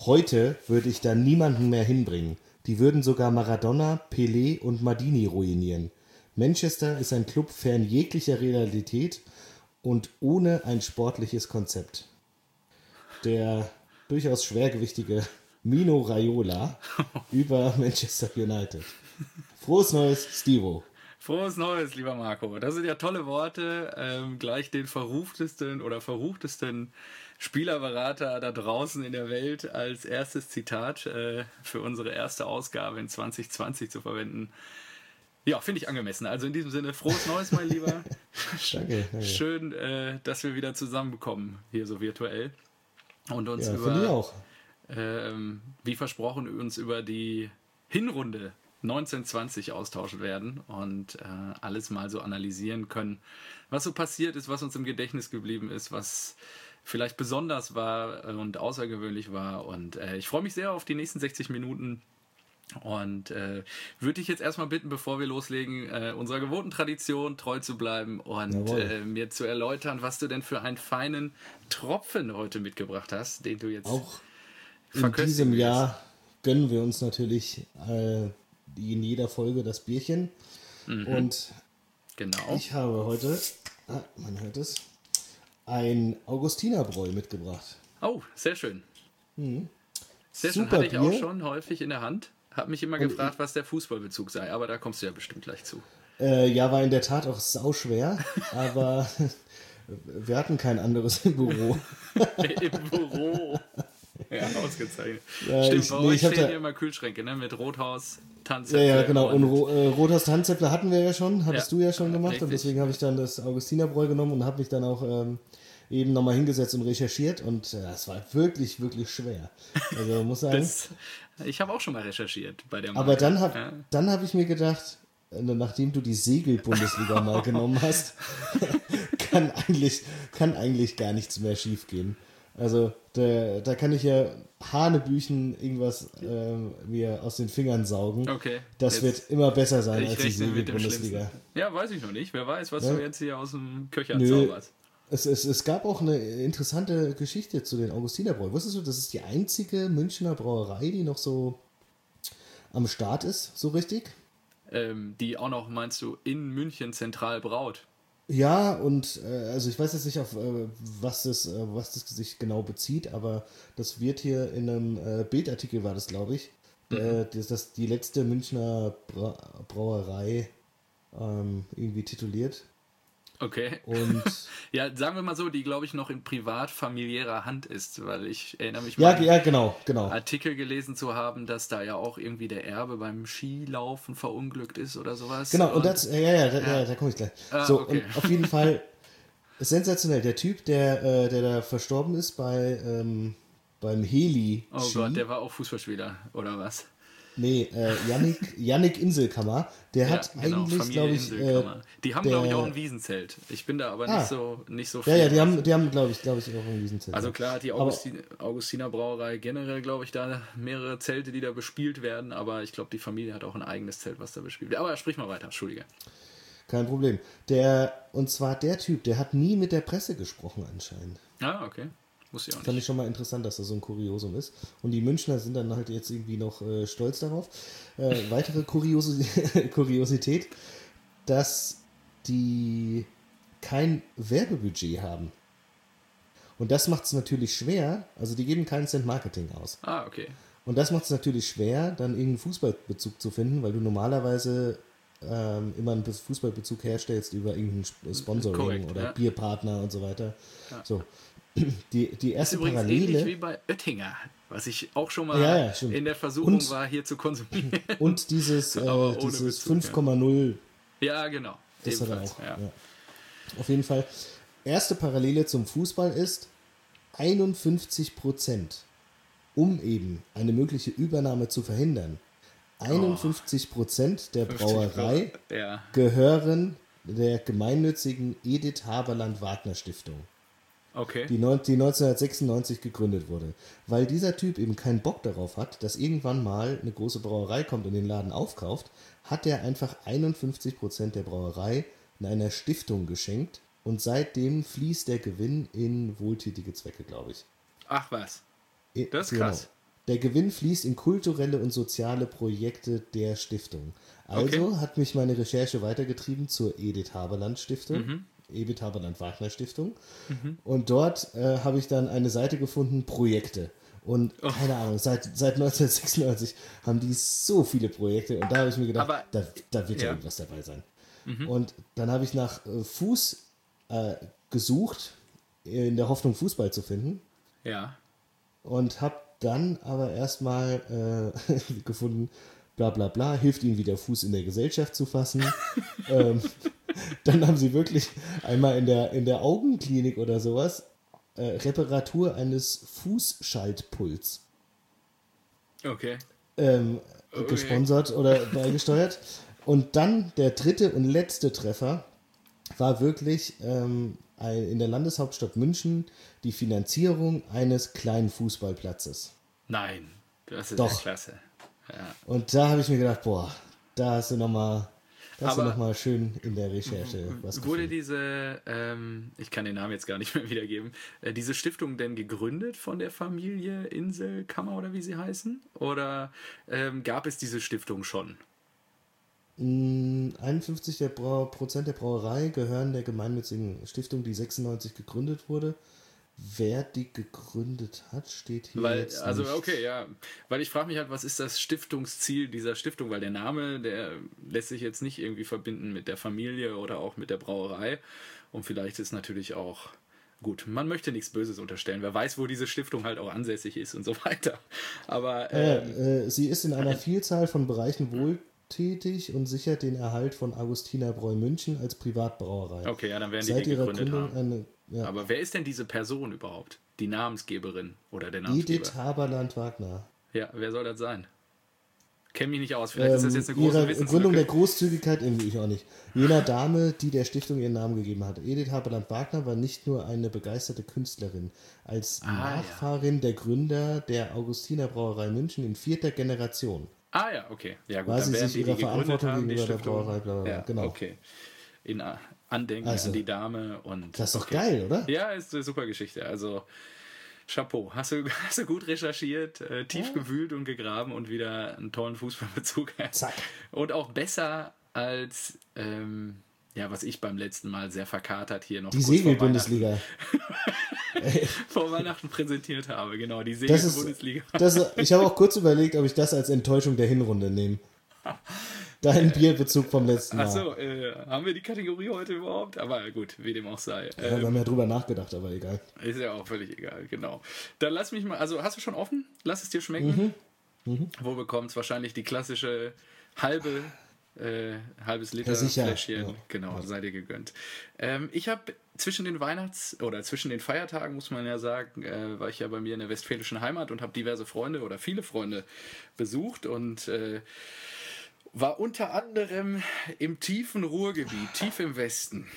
Heute würde ich da niemanden mehr hinbringen. Die würden sogar Maradona, Pelé und Maldini ruinieren. Manchester ist ein Club fern jeglicher Realität und ohne ein sportliches Konzept. Der durchaus schwergewichtige Mino Raiola über Manchester United. Frohes Neues, Stivo. Frohes Neues, lieber Marco. Das sind ja tolle Worte. Gleich den verruchtesten Spielerberater da draußen in der Welt als erstes Zitat für unsere erste Ausgabe in 2020 zu verwenden. Ja, finde ich angemessen. Also in diesem Sinne, frohes Neues, mein Lieber. Danke. Schön, dass wir wieder zusammenbekommen, hier so virtuell. Und uns finde ich auch. Wie versprochen, uns über die Hinrunde 1920 austauschen werden und alles mal so analysieren können, was so passiert ist, was uns im Gedächtnis geblieben ist, was vielleicht besonders war und außergewöhnlich war. Und ich freue mich sehr auf die nächsten 60 Minuten und würde dich jetzt erstmal bitten, bevor wir loslegen, unserer gewohnten Tradition treu zu bleiben und mir zu erläutern, was du denn für einen feinen Tropfen heute mitgebracht hast, den du jetzt auch in diesem Jahr gönnen wir uns natürlich in jeder Folge das Bierchen. Und genau. Ich habe heute, man hört es, ein Augustinerbräu mitgebracht. Oh, sehr schön. Sehr schön, Super hatte ich Bier. auch schon häufig in der Hand. Hab mich immer gefragt, was der Fußballbezug sei, aber da kommst du ja bestimmt gleich zu. Ja, war in der Tat auch sauschwer, aber wir hatten kein anderes im Büro. Im Büro. Ja, ausgezeichnet. Ja, Stimmt, bei euch stehen hier immer Kühlschränke, ne? Mit Rothaus, Tanzäpfel. Ja, genau. Und Rothaus Tanzäpfel hatten wir ja schon, hattest du ja schon gemacht. Richtig. Und deswegen habe ich dann das Augustinerbräu genommen und habe mich dann auch eben nochmal hingesetzt und recherchiert. Und es war wirklich, wirklich schwer. Also muss sagen. Ich habe auch schon mal recherchiert bei der Marke. Aber dann hab ich mir gedacht, nachdem du die Segel-Bundesliga mal genommen hast, kann eigentlich gar nichts mehr schief gehen. Also da kann ich ja Hanebüchen irgendwas mir aus den Fingern saugen. Okay. Das wird immer besser sein als die rechne mit dem Segel-Bundesliga. Schlimmsten. Ja, weiß ich noch nicht. Wer weiß, was du jetzt hier aus dem Köcher Nö. zauberst. Es gab auch eine interessante Geschichte zu den Augustinerbräu. Wusstest du, das ist die einzige Münchner Brauerei, die noch so am Start ist, so richtig? Die auch noch, meinst du, in München zentral braut? Ja, und also ich weiß jetzt nicht, auf was das sich genau bezieht, aber das wird hier in einem Bildartikel, war das, glaube ich, das die letzte Münchner Brauerei irgendwie tituliert. Okay. Und ja, sagen wir mal so, die, glaube ich, noch in privat-familiärer Hand ist, weil ich erinnere mich ja, genau. Artikel gelesen zu haben, dass da ja auch irgendwie der Erbe beim Skilaufen verunglückt ist oder sowas. Genau, und das, da komme ich gleich. Okay. Und auf jeden Fall sensationell. Der Typ, der da verstorben ist beim Heli. Oh Gott, der war auch Fußballspieler, oder was? Nee, Yannick Inselkammer, der hat eigentlich, glaube ich... die haben, glaube ich, auch ein Wiesenzelt. Ich bin da aber nicht so viel. Ja, die haben glaube ich, auch ein Wiesenzelt. Also klar hat die Augustiner Brauerei generell, glaube ich, da mehrere Zelte, die da bespielt werden, aber ich glaube, die Familie hat auch ein eigenes Zelt, was da bespielt wird. Aber sprich mal weiter, Entschuldige. Kein Problem. Und zwar der Typ, der hat nie mit der Presse gesprochen anscheinend. Ah, okay. Muss ich auch nicht. Fand ich schon mal interessant, dass das so ein Kuriosum ist. Und die Münchner sind dann halt jetzt irgendwie noch stolz darauf. Weitere Kuriosität, dass die kein Werbebudget haben. Und das macht es natürlich schwer, also die geben keinen Cent Marketing aus. Ah, okay. Und das macht es natürlich schwer, dann irgendeinen Fußballbezug zu finden, weil du normalerweise immer einen Fußballbezug herstellst über irgendein Sponsoring Korrekt, oder ja. Bierpartner und so weiter. Ja. So. Die erste ist übrigens Parallele. Ähnlich wie bei Oettinger, was ich auch schon mal in der Versuchung war, hier zu konsumieren. Und dieses 5,0. Ja, genau. Das hat er auch. Ja. Auf jeden Fall. Erste Parallele zum Fußball ist 51%, um eben eine mögliche Übernahme zu verhindern. 51% der Brauerei gehören der gemeinnützigen Edith Haberland Wagner Stiftung. Okay. Die 1996 gegründet wurde. Weil dieser Typ eben keinen Bock darauf hat, dass irgendwann mal eine große Brauerei kommt und den Laden aufkauft, hat er einfach 51% der Brauerei in einer Stiftung geschenkt und seitdem fließt der Gewinn in wohltätige Zwecke, glaube ich. Ach was. Das ist krass. Der Gewinn fließt in kulturelle und soziale Projekte der Stiftung. Also hat mich meine Recherche weitergetrieben zur Edith Haberland Stiftung, Edith Haberland Wagner Stiftung. Und dort habe ich dann eine Seite gefunden, Projekte. Und keine Ahnung, seit 1996 haben die so viele Projekte. Und da habe ich mir gedacht, da wird ja irgendwas dabei sein. Und dann habe ich nach Fuß gesucht, in der Hoffnung, Fußball zu finden. Ja. Und habe dann aber erstmal gefunden, bla bla bla, hilft ihnen wieder Fuß in der Gesellschaft zu fassen. Dann haben sie wirklich einmal in der Augenklinik oder sowas Reparatur eines Fußschaltpuls gesponsert oder beigesteuert. Und dann der dritte und letzte Treffer war wirklich in der Landeshauptstadt München die Finanzierung eines kleinen Fußballplatzes. Nein, das ist Doch. ja klasse. Ja. Und da habe ich mir gedacht, boah, da hast du nochmal schön in der Recherche was gefunden. Wurde diese, ich kann den Namen jetzt gar nicht mehr wiedergeben, diese Stiftung denn gegründet von der Familie Inselkammer oder wie sie heißen? Oder gab es diese Stiftung schon? 51% der Brauerei gehören der gemeinnützigen Stiftung, die 96 gegründet wurde. Wer die gegründet hat, steht hier jetzt nicht. Okay, ja. Weil ich frage mich halt, was ist das Stiftungsziel dieser Stiftung? Weil der Name, der lässt sich jetzt nicht irgendwie verbinden mit der Familie oder auch mit der Brauerei. Und vielleicht ist natürlich auch, gut, man möchte nichts Böses unterstellen. Wer weiß, wo diese Stiftung halt auch ansässig ist und so weiter. Aber sie ist in einer Vielzahl von Bereichen wohltätig und sichert den Erhalt von Augustinerbräu München als Privatbrauerei. Okay, ja, dann werden Seit die ihrer gegründet Gründung haben. Aber wer ist denn diese Person überhaupt? Die Namensgeberin oder der Namensgeber? Edith Haberland Wagner. Ja, wer soll das sein? Kenn mich nicht aus. Vielleicht ist das jetzt eine große Ihre Wissenslücke. Gründung der Großzügigkeit, irgendwie ich auch nicht. Jener Dame, die der Stiftung ihren Namen gegeben hat. Edith Haberland Wagner war nicht nur eine begeisterte Künstlerin. Als Nachfahrin der Gründer der Augustiner Brauerei München in 4. Generation. Ah ja, okay. Ja gut, War dann sie werden sich ihrer die gegründet Verantwortung haben, die gegenüber der Stiftung. Brauerei, bla bla bla. Ja, Genau. okay. In Andenken an die Dame. Und Das ist doch geil, oder? Ja, ist eine super Geschichte. Also Chapeau. Hast du gut recherchiert, tief gewühlt und gegraben und wieder einen tollen Fußballbezug. Zack. Und auch besser als, was ich beim letzten Mal sehr verkatert hier noch Die Segelbundesliga. vor Weihnachten präsentiert habe. Genau, die Segelbundesliga. Ich habe auch kurz überlegt, ob ich das als Enttäuschung der Hinrunde nehme. Dein Bierbezug vom letzten Mal. Achso, haben wir die Kategorie heute überhaupt? Aber gut, wie dem auch sei. Wir haben ja drüber nachgedacht, aber egal. Ist ja auch völlig egal, genau. Dann lass mich mal, also hast du schon offen? Lass es dir schmecken. Wo bekommt es wahrscheinlich die klassische halbes Liter Fläschchen. Genau, sei dir gegönnt. Ich habe zwischen den zwischen den Feiertagen, muss man ja sagen, war ich ja bei mir in der westfälischen Heimat und habe diverse Freunde oder viele Freunde besucht und war unter anderem im tiefen Ruhrgebiet, tief im Westen,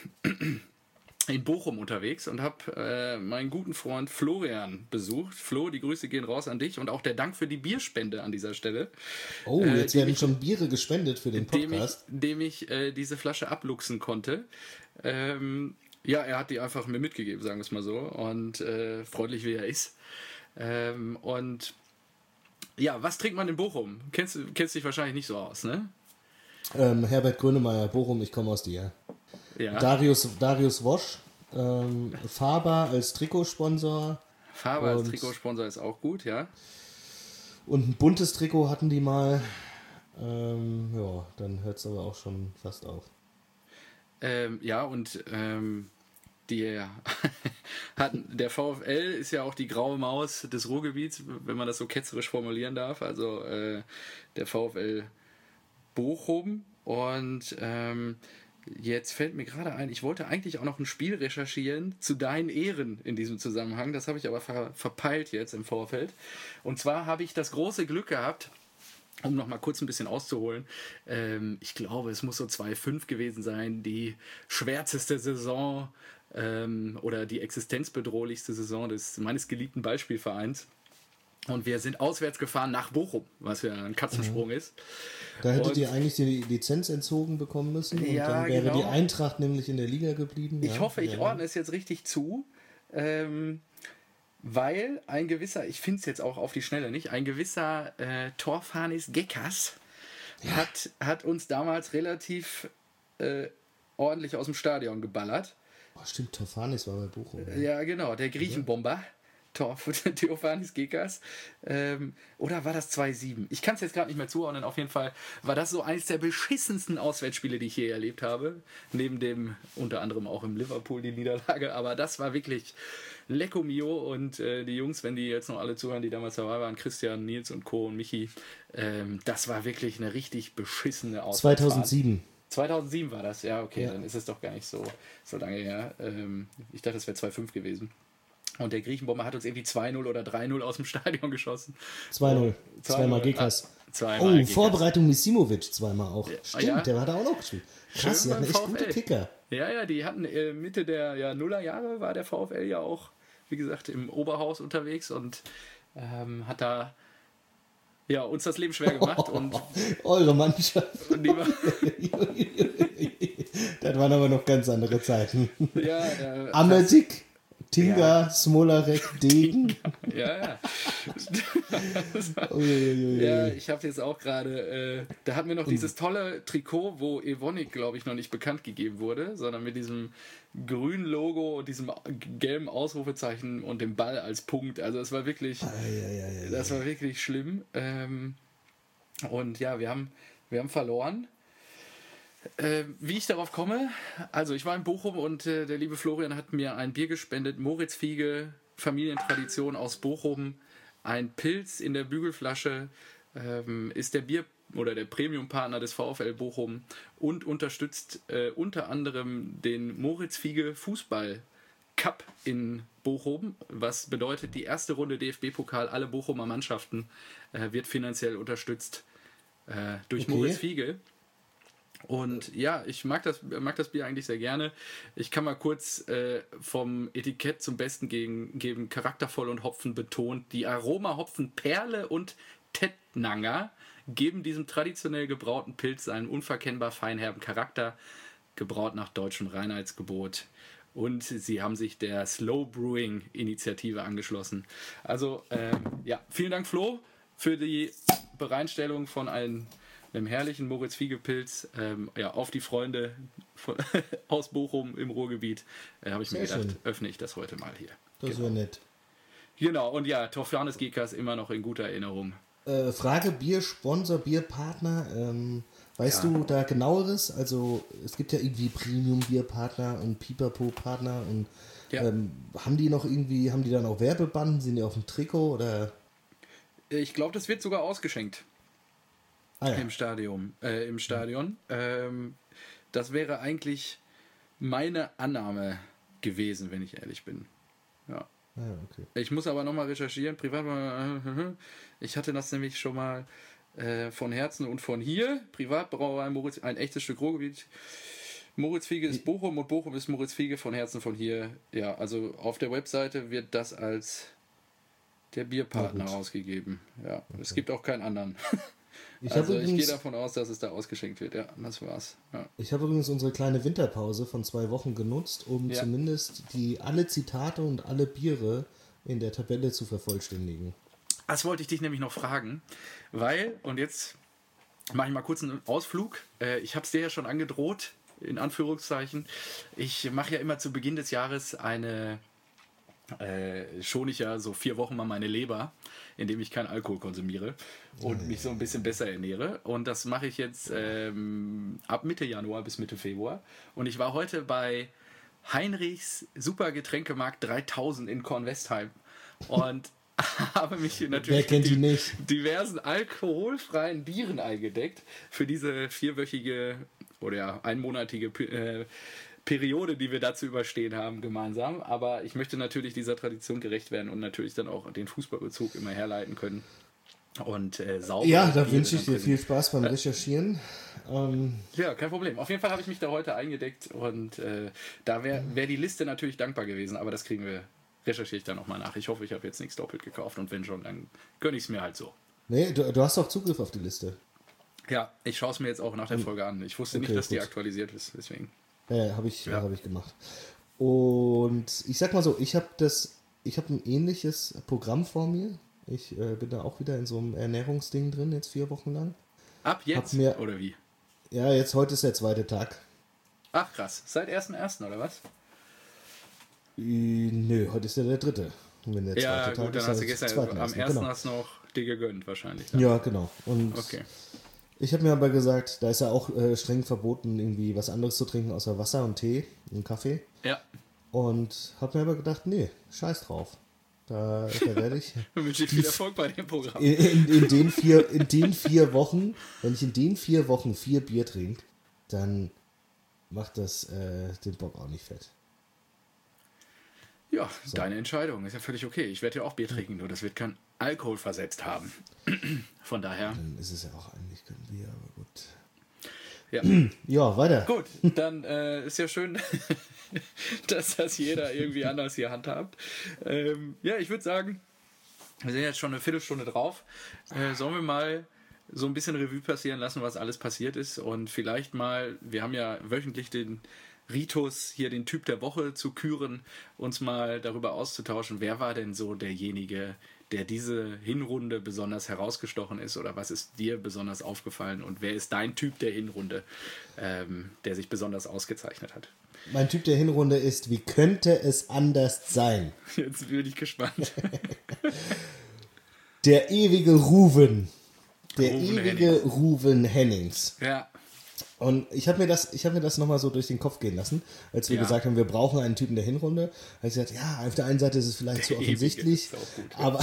in Bochum unterwegs und habe meinen guten Freund Florian besucht. Flo, die Grüße gehen raus an dich und auch der Dank für die Bierspende an dieser Stelle. Oh, jetzt werden schon Biere gespendet für den Podcast. Dem ich diese Flasche abluchsen konnte. Er hat die einfach mir mitgegeben, sagen wir es mal so. Und freundlich wie er ist. Was trinkt man in Bochum? Kennst dich wahrscheinlich nicht so aus, ne? Herbert Grönemeyer, Bochum, ich komme aus dir. Ja. Darius Wosch, Faber als Trikotsponsor. Faber als Trikotsponsor ist auch gut, ja. Und ein buntes Trikot hatten die mal. Dann hört es aber auch schon fast auf. Der VfL ist ja auch die graue Maus des Ruhrgebiets, wenn man das so ketzerisch formulieren darf. Also der VfL Bochum. Und jetzt fällt mir gerade ein, ich wollte eigentlich auch noch ein Spiel recherchieren zu deinen Ehren in diesem Zusammenhang. Das habe ich aber verpeilt jetzt im Vorfeld. Und zwar habe ich das große Glück gehabt, um noch mal kurz ein bisschen auszuholen, ich glaube, es muss so 2,5 gewesen sein, die schwärzeste Saison oder die existenzbedrohlichste Saison meines geliebten Ballspielvereins. Und wir sind auswärts gefahren nach Bochum, was ja ein Katzensprung ist. Da hättet ihr eigentlich die Lizenz entzogen bekommen müssen und dann wäre die Eintracht nämlich in der Liga geblieben. Ich hoffe, ich ordne es jetzt richtig zu. weil ein gewisser, ich finde es jetzt auch auf die Schnelle nicht, ein gewisser Torfanis Gekas hat uns damals relativ ordentlich aus dem Stadion geballert. Oh, stimmt, Tofanis war bei Bochum. Ja, genau, der Griechenbomber. Theophanis Gekas. Oder war das 2-7? Ich kann es jetzt gerade nicht mehr zuordnen. Auf jeden Fall war das so eines der beschissensten Auswärtsspiele, die ich je erlebt habe. Neben dem, unter anderem auch im Liverpool, die Niederlage. Aber das war wirklich Lecco Mio. Und die Jungs, wenn die jetzt noch alle zuhören, die damals dabei waren, Christian, Nils und Co. und Michi, das war wirklich eine richtig beschissene Auswärtsfahrt. 2007. 2007 war das, ja, okay, dann ist es doch gar nicht so lange her. Ich dachte, es wäre 2-5 gewesen. Und der Griechenbomber hat uns irgendwie 2-0 oder 3-0 aus dem Stadion geschossen. 2-0. Zweimal Gekas. Zweimal Gekas. Vorbereitung Misimovic zweimal auch. Stimmt, ja. Der hat da auch noch gespielt. Krass, die hatten echt gute Kicker. Ja, die hatten Mitte der Nullerjahre war der VfL ja auch, wie gesagt, im Oberhaus unterwegs und hat da uns das Leben schwer gemacht. Und eure Mannschaft. Und das waren aber noch ganz andere Zeiten. Ja, Ametik. Tinga, Smolarek, Degen. Ja. Ja, ich habe jetzt auch gerade, da hatten wir noch dieses tolle Trikot, wo Evonik, glaube ich, noch nicht bekannt gegeben wurde, sondern mit diesem grünen Logo und diesem gelben Ausrufezeichen und dem Ball als Punkt. Also es war wirklich, das war wirklich schlimm. Und ja, wir haben verloren. Wie ich darauf komme, also ich war in Bochum und der liebe Florian hat mir ein Bier gespendet, Moritz Fiege, Familientradition aus Bochum, ein Pilz in der Bügelflasche, ist der Bier- oder der Premium-Partner des VfL Bochum und unterstützt unter anderem den Moritz Fiege Fußball Cup in Bochum, was bedeutet, die erste Runde DFB-Pokal, alle Bochumer Mannschaften wird finanziell unterstützt durch Moritz Fiege. Und ja, ich mag das Bier eigentlich sehr gerne. Ich kann mal kurz vom Etikett zum Besten geben, charaktervoll und Hopfen betont. Die Aroma-Hopfen Perle und Tettnanger geben diesem traditionell gebrauten Pilz einen unverkennbar feinherben Charakter, gebraut nach deutschem Reinheitsgebot. Und sie haben sich der Slow Brewing Initiative angeschlossen. Also vielen Dank Flo für die Bereitstellung von einem herrlichen Moritz Fiege Pilz auf die Freunde aus Bochum im Ruhrgebiet. Habe ich mir gedacht, öffne ich das heute mal hier. Das wäre nett. Genau, und ja, Torfanis Gekas immer noch in guter Erinnerung. Frage, Biersponsor, Bierpartner, weißt du da genaueres? Also es gibt ja irgendwie Premium-Bierpartner und Pipapo-Partner und haben die dann auch Werbebanden? Sind die auf dem Trikot oder? Ich glaube, das wird sogar ausgeschenkt. Im Stadion. Das wäre eigentlich meine Annahme gewesen, wenn ich ehrlich bin. Ja. Okay. Ich muss aber nochmal recherchieren. Ich hatte das nämlich schon mal von Herzen und von hier. Privatbrauerei Moritz, ein echtes Stück Ruhrgebiet. Moritz Fiege ist Bochum und Bochum ist Moritz Fiege, von Herzen von hier. Ja, also auf der Webseite wird das als der Bierpartner rausgegeben. Ja, es gibt auch keinen anderen. Ich gehe davon aus, dass es da ausgeschenkt wird. Ja, das war's. Ja. Ich habe übrigens unsere kleine Winterpause von 2 Wochen genutzt, um zumindest alle Zitate und alle Biere in der Tabelle zu vervollständigen. Das wollte ich dich nämlich noch fragen, weil, und jetzt mache ich mal kurz einen Ausflug. Ich habe es dir ja schon angedroht, in Anführungszeichen. Ich mache ja immer zu Beginn des Jahres schone ich ja so 4 Wochen mal meine Leber, indem ich keinen Alkohol konsumiere und mich so ein bisschen besser ernähre. Und das mache ich jetzt ab Mitte Januar bis Mitte Februar. Und ich war heute bei Heinrichs Supergetränkemarkt 3000 in Kornwestheim und habe mich natürlich mit diversen alkoholfreien Bieren eingedeckt für diese 4-wöchige oder einmonatige Periode, die wir da zu überstehen haben, gemeinsam. Aber ich möchte natürlich dieser Tradition gerecht werden und natürlich dann auch den Fußballbezug immer herleiten können. Und sauber. Ja, da wünsche ich dir viel Spaß beim Recherchieren. Ja, kein Problem. Auf jeden Fall habe ich mich da heute eingedeckt und da wäre die Liste natürlich dankbar gewesen, aber das recherchiere ich dann nochmal nach. Ich hoffe, ich habe jetzt nichts doppelt gekauft und wenn schon, dann gönne ich es mir halt so. Nee, du hast auch Zugriff auf die Liste. Ja, ich schaue es mir jetzt auch nach der Folge an. Ich wusste nicht, dass die aktualisiert ist, deswegen. Ja, habe ich gemacht. Und ich sag mal so, ich habe das hab ein ähnliches Programm vor mir. Ich bin da auch wieder in so einem Ernährungsding drin, jetzt 4 Wochen lang. Ab jetzt, oder wie? Ja, heute ist der 2. Tag. Ach krass, seit 1.1. oder was? Nö, heute ist ja der 3. Wenn der 2. Tag gut, dann ist, hast du gestern, am 1. Genau. hast du noch dir gegönnt wahrscheinlich. Dann. Ja, genau. Und okay. ich habe mir aber gesagt, da ist ja auch streng verboten, irgendwie was anderes zu trinken, außer Wasser und Tee und Kaffee. Ja. Und habe mir aber gedacht, nee, scheiß drauf. Da werde ich... Ich wünsche dir viel Erfolg bei dem Programm. In den 4 Wochen, wenn ich in den 4 Wochen 4 Bier trinke, dann macht das den Bock auch nicht fett. Ja, so. Deine Entscheidung. Ist ja völlig okay. Ich werde ja auch Bier trinken, nur das wird kein Alkohol versetzt haben. Von daher. Dann ist es ja auch eigentlich kein Bier, aber gut. Ja, ja, weiter. Gut, dann ist ja schön, dass das jeder irgendwie anders hier handhabt. Ja, ich würde sagen, wir sind jetzt schon eine Viertelstunde drauf. Sollen wir mal so ein bisschen Revue passieren lassen, was alles passiert ist und vielleicht mal, wir haben ja wöchentlich den Ritus, hier den Typ der Woche zu küren, uns mal darüber auszutauschen, wer war denn so derjenige, der diese Hinrunde besonders herausgestochen ist oder was ist dir besonders aufgefallen und wer ist dein Typ der Hinrunde, der sich besonders ausgezeichnet hat? Mein Typ der Hinrunde ist, wie könnte es anders sein? Jetzt bin ich gespannt. Der ewige Ruven. Der Ruven ewige Hennings. Ruven Hennings. Ja. Und ich habe mir das nochmal so durch den Kopf gehen lassen, als wir gesagt haben, wir brauchen einen Typen der Hinrunde. Da habe ich gesagt, ja, auf der einen Seite ist es vielleicht zu offensichtlich, aber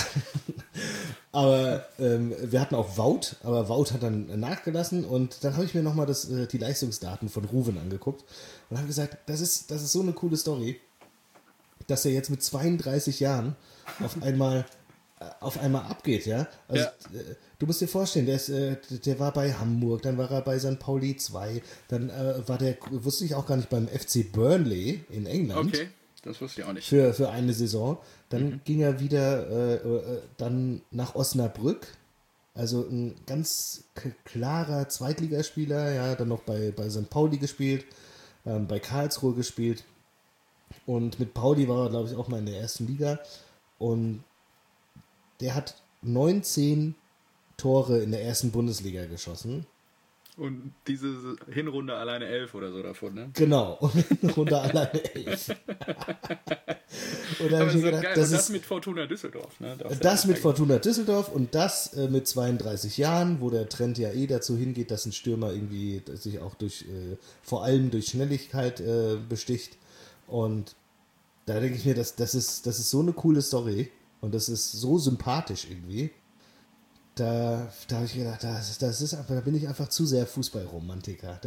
wir hatten auch Wout, aber Wout hat dann nachgelassen und dann habe ich mir nochmal die Leistungsdaten von Ruven angeguckt und habe gesagt, das ist so eine coole Story, dass er jetzt mit 32 Jahren auf einmal abgeht, ja. Also, du musst dir vorstellen, der war bei Hamburg, dann war er bei St. Pauli 2, dann war der, wusste ich auch gar nicht, beim FC Burnley in England. Okay, das wusste ich auch nicht. Für eine Saison. Dann ging er wieder dann nach Osnabrück. Also ein ganz klarer Zweitligaspieler, ja, dann noch bei St. Pauli gespielt, bei Karlsruhe gespielt. Und mit Pauli war er, glaube ich, auch mal in der ersten Liga. Und der hat 19 Tore in der ersten Bundesliga geschossen. Und diese Hinrunde alleine 11 oder so davon, ne? Genau, und Hinrunde alleine 11. Und da habe ich mir gedacht, geil. Das mit Fortuna Düsseldorf, ne? Das mit Fortuna Düsseldorf und das mit 32 Jahren, wo der Trend ja dazu hingeht, dass ein Stürmer irgendwie sich auch vor allem durch Schnelligkeit besticht. Und da denke ich mir, das ist so eine coole Story. Und das ist so sympathisch irgendwie. Da habe ich gedacht, da bin ich einfach zu sehr Fußballromantiker.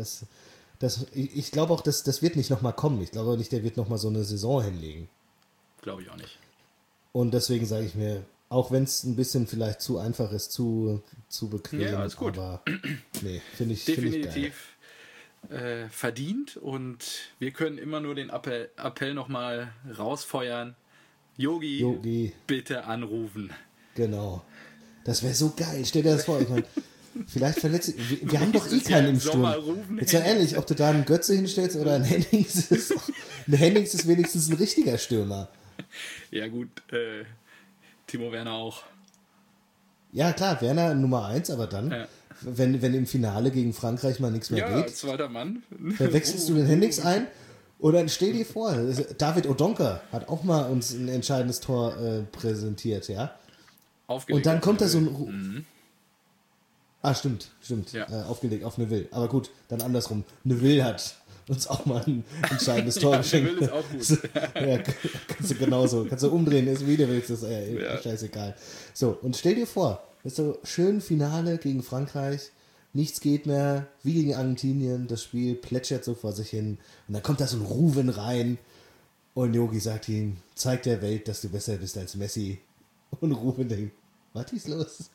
Ich glaube auch, das wird nicht nochmal kommen. Ich glaube auch nicht, der wird nochmal so eine Saison hinlegen. Glaube ich auch nicht. Und deswegen sage ich mir, auch wenn es ein bisschen vielleicht zu einfach ist, zu bequem, ja, ist gut. aber nee, finde ich definitiv verdient. Und wir können immer nur den Appell nochmal rausfeuern. Yogi, bitte anrufen. Genau. Das wäre so geil. Stell dir das vor. Ich meine, vielleicht verletzt. Wir haben doch keinen im Sturm. Jetzt mal ehrlich, ob du da einen Götze hinstellst oder einen Hennings ist. Ein Hennings ist wenigstens ein richtiger Stürmer. Ja, gut. Timo Werner auch. Ja, klar, Werner Nummer 1, aber dann, wenn im Finale gegen Frankreich mal nichts mehr geht. Ja, zweiter Mann. Dann wechselst du den Hennings ein. Oder stell dir vor, David Odonka hat auch mal uns ein entscheidendes Tor präsentiert, ja. Und dann kommt da so ein... stimmt. Ja. Aufgelegt auf Neville. Aber gut, dann andersrum. Neville hat uns auch mal ein entscheidendes Tor geschenkt. Neville ist auch gut. Ja, kannst du genauso. Kannst du umdrehen, ist wie du willst, ist scheißegal. So, und stell dir vor, das ist so schön Finale gegen Frankreich. Nichts geht mehr, wie gegen Argentinien, das Spiel plätschert so vor sich hin und dann kommt da so ein Ruven rein und Yogi sagt ihm, zeig der Welt, dass du besser bist als Messi und Ruven denkt, was ist los?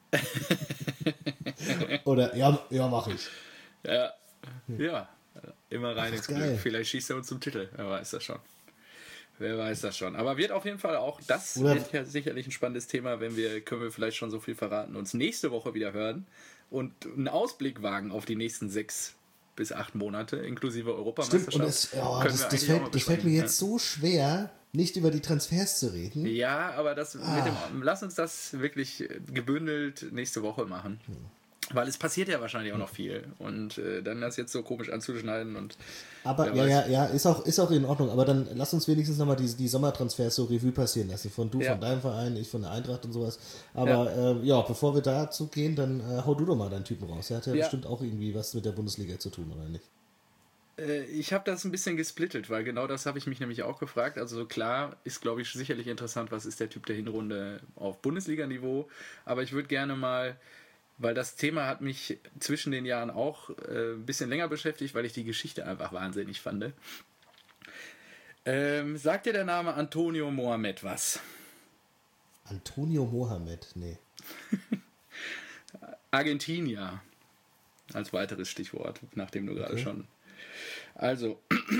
Oder, ja, mach ich. Ja, immer rein ins Glück. Vielleicht schießt er uns zum Titel, wer weiß das schon. Aber wird auf jeden Fall auch, das wird ja sicherlich ein spannendes Thema, können wir vielleicht schon so viel verraten, uns nächste Woche wieder hören und einen Ausblick wagen auf die nächsten 6 bis 8 Monate, inklusive Europameisterschaft. Stimmt, und das fällt mir jetzt so schwer, nicht über die Transfers zu reden. Ja, aber lass uns das wirklich gebündelt nächste Woche machen. Weil es passiert ja wahrscheinlich auch noch viel. Und dann das jetzt so komisch anzuschneiden und. Aber ja, ist auch in Ordnung. Aber dann lass uns wenigstens nochmal die Sommertransfers so Revue passieren lassen. Von deinem Verein, ich von der Eintracht und sowas. Aber bevor wir dazu gehen, dann hau du doch mal deinen Typen raus. Der hat ja bestimmt auch irgendwie was mit der Bundesliga zu tun, oder nicht? Ich habe das ein bisschen gesplittet, weil genau das habe ich mich nämlich auch gefragt. Also klar ist, glaube ich, sicherlich interessant, was ist der Typ der Hinrunde auf Bundesliga-Niveau. Aber ich würde gerne mal, weil das Thema hat mich zwischen den Jahren auch ein bisschen länger beschäftigt, weil ich die Geschichte einfach wahnsinnig fand. Sagt dir der Name Antonio Mohamed was? Antonio Mohamed? Nee. Argentinier als weiteres Stichwort, nachdem du gerade schon... Also,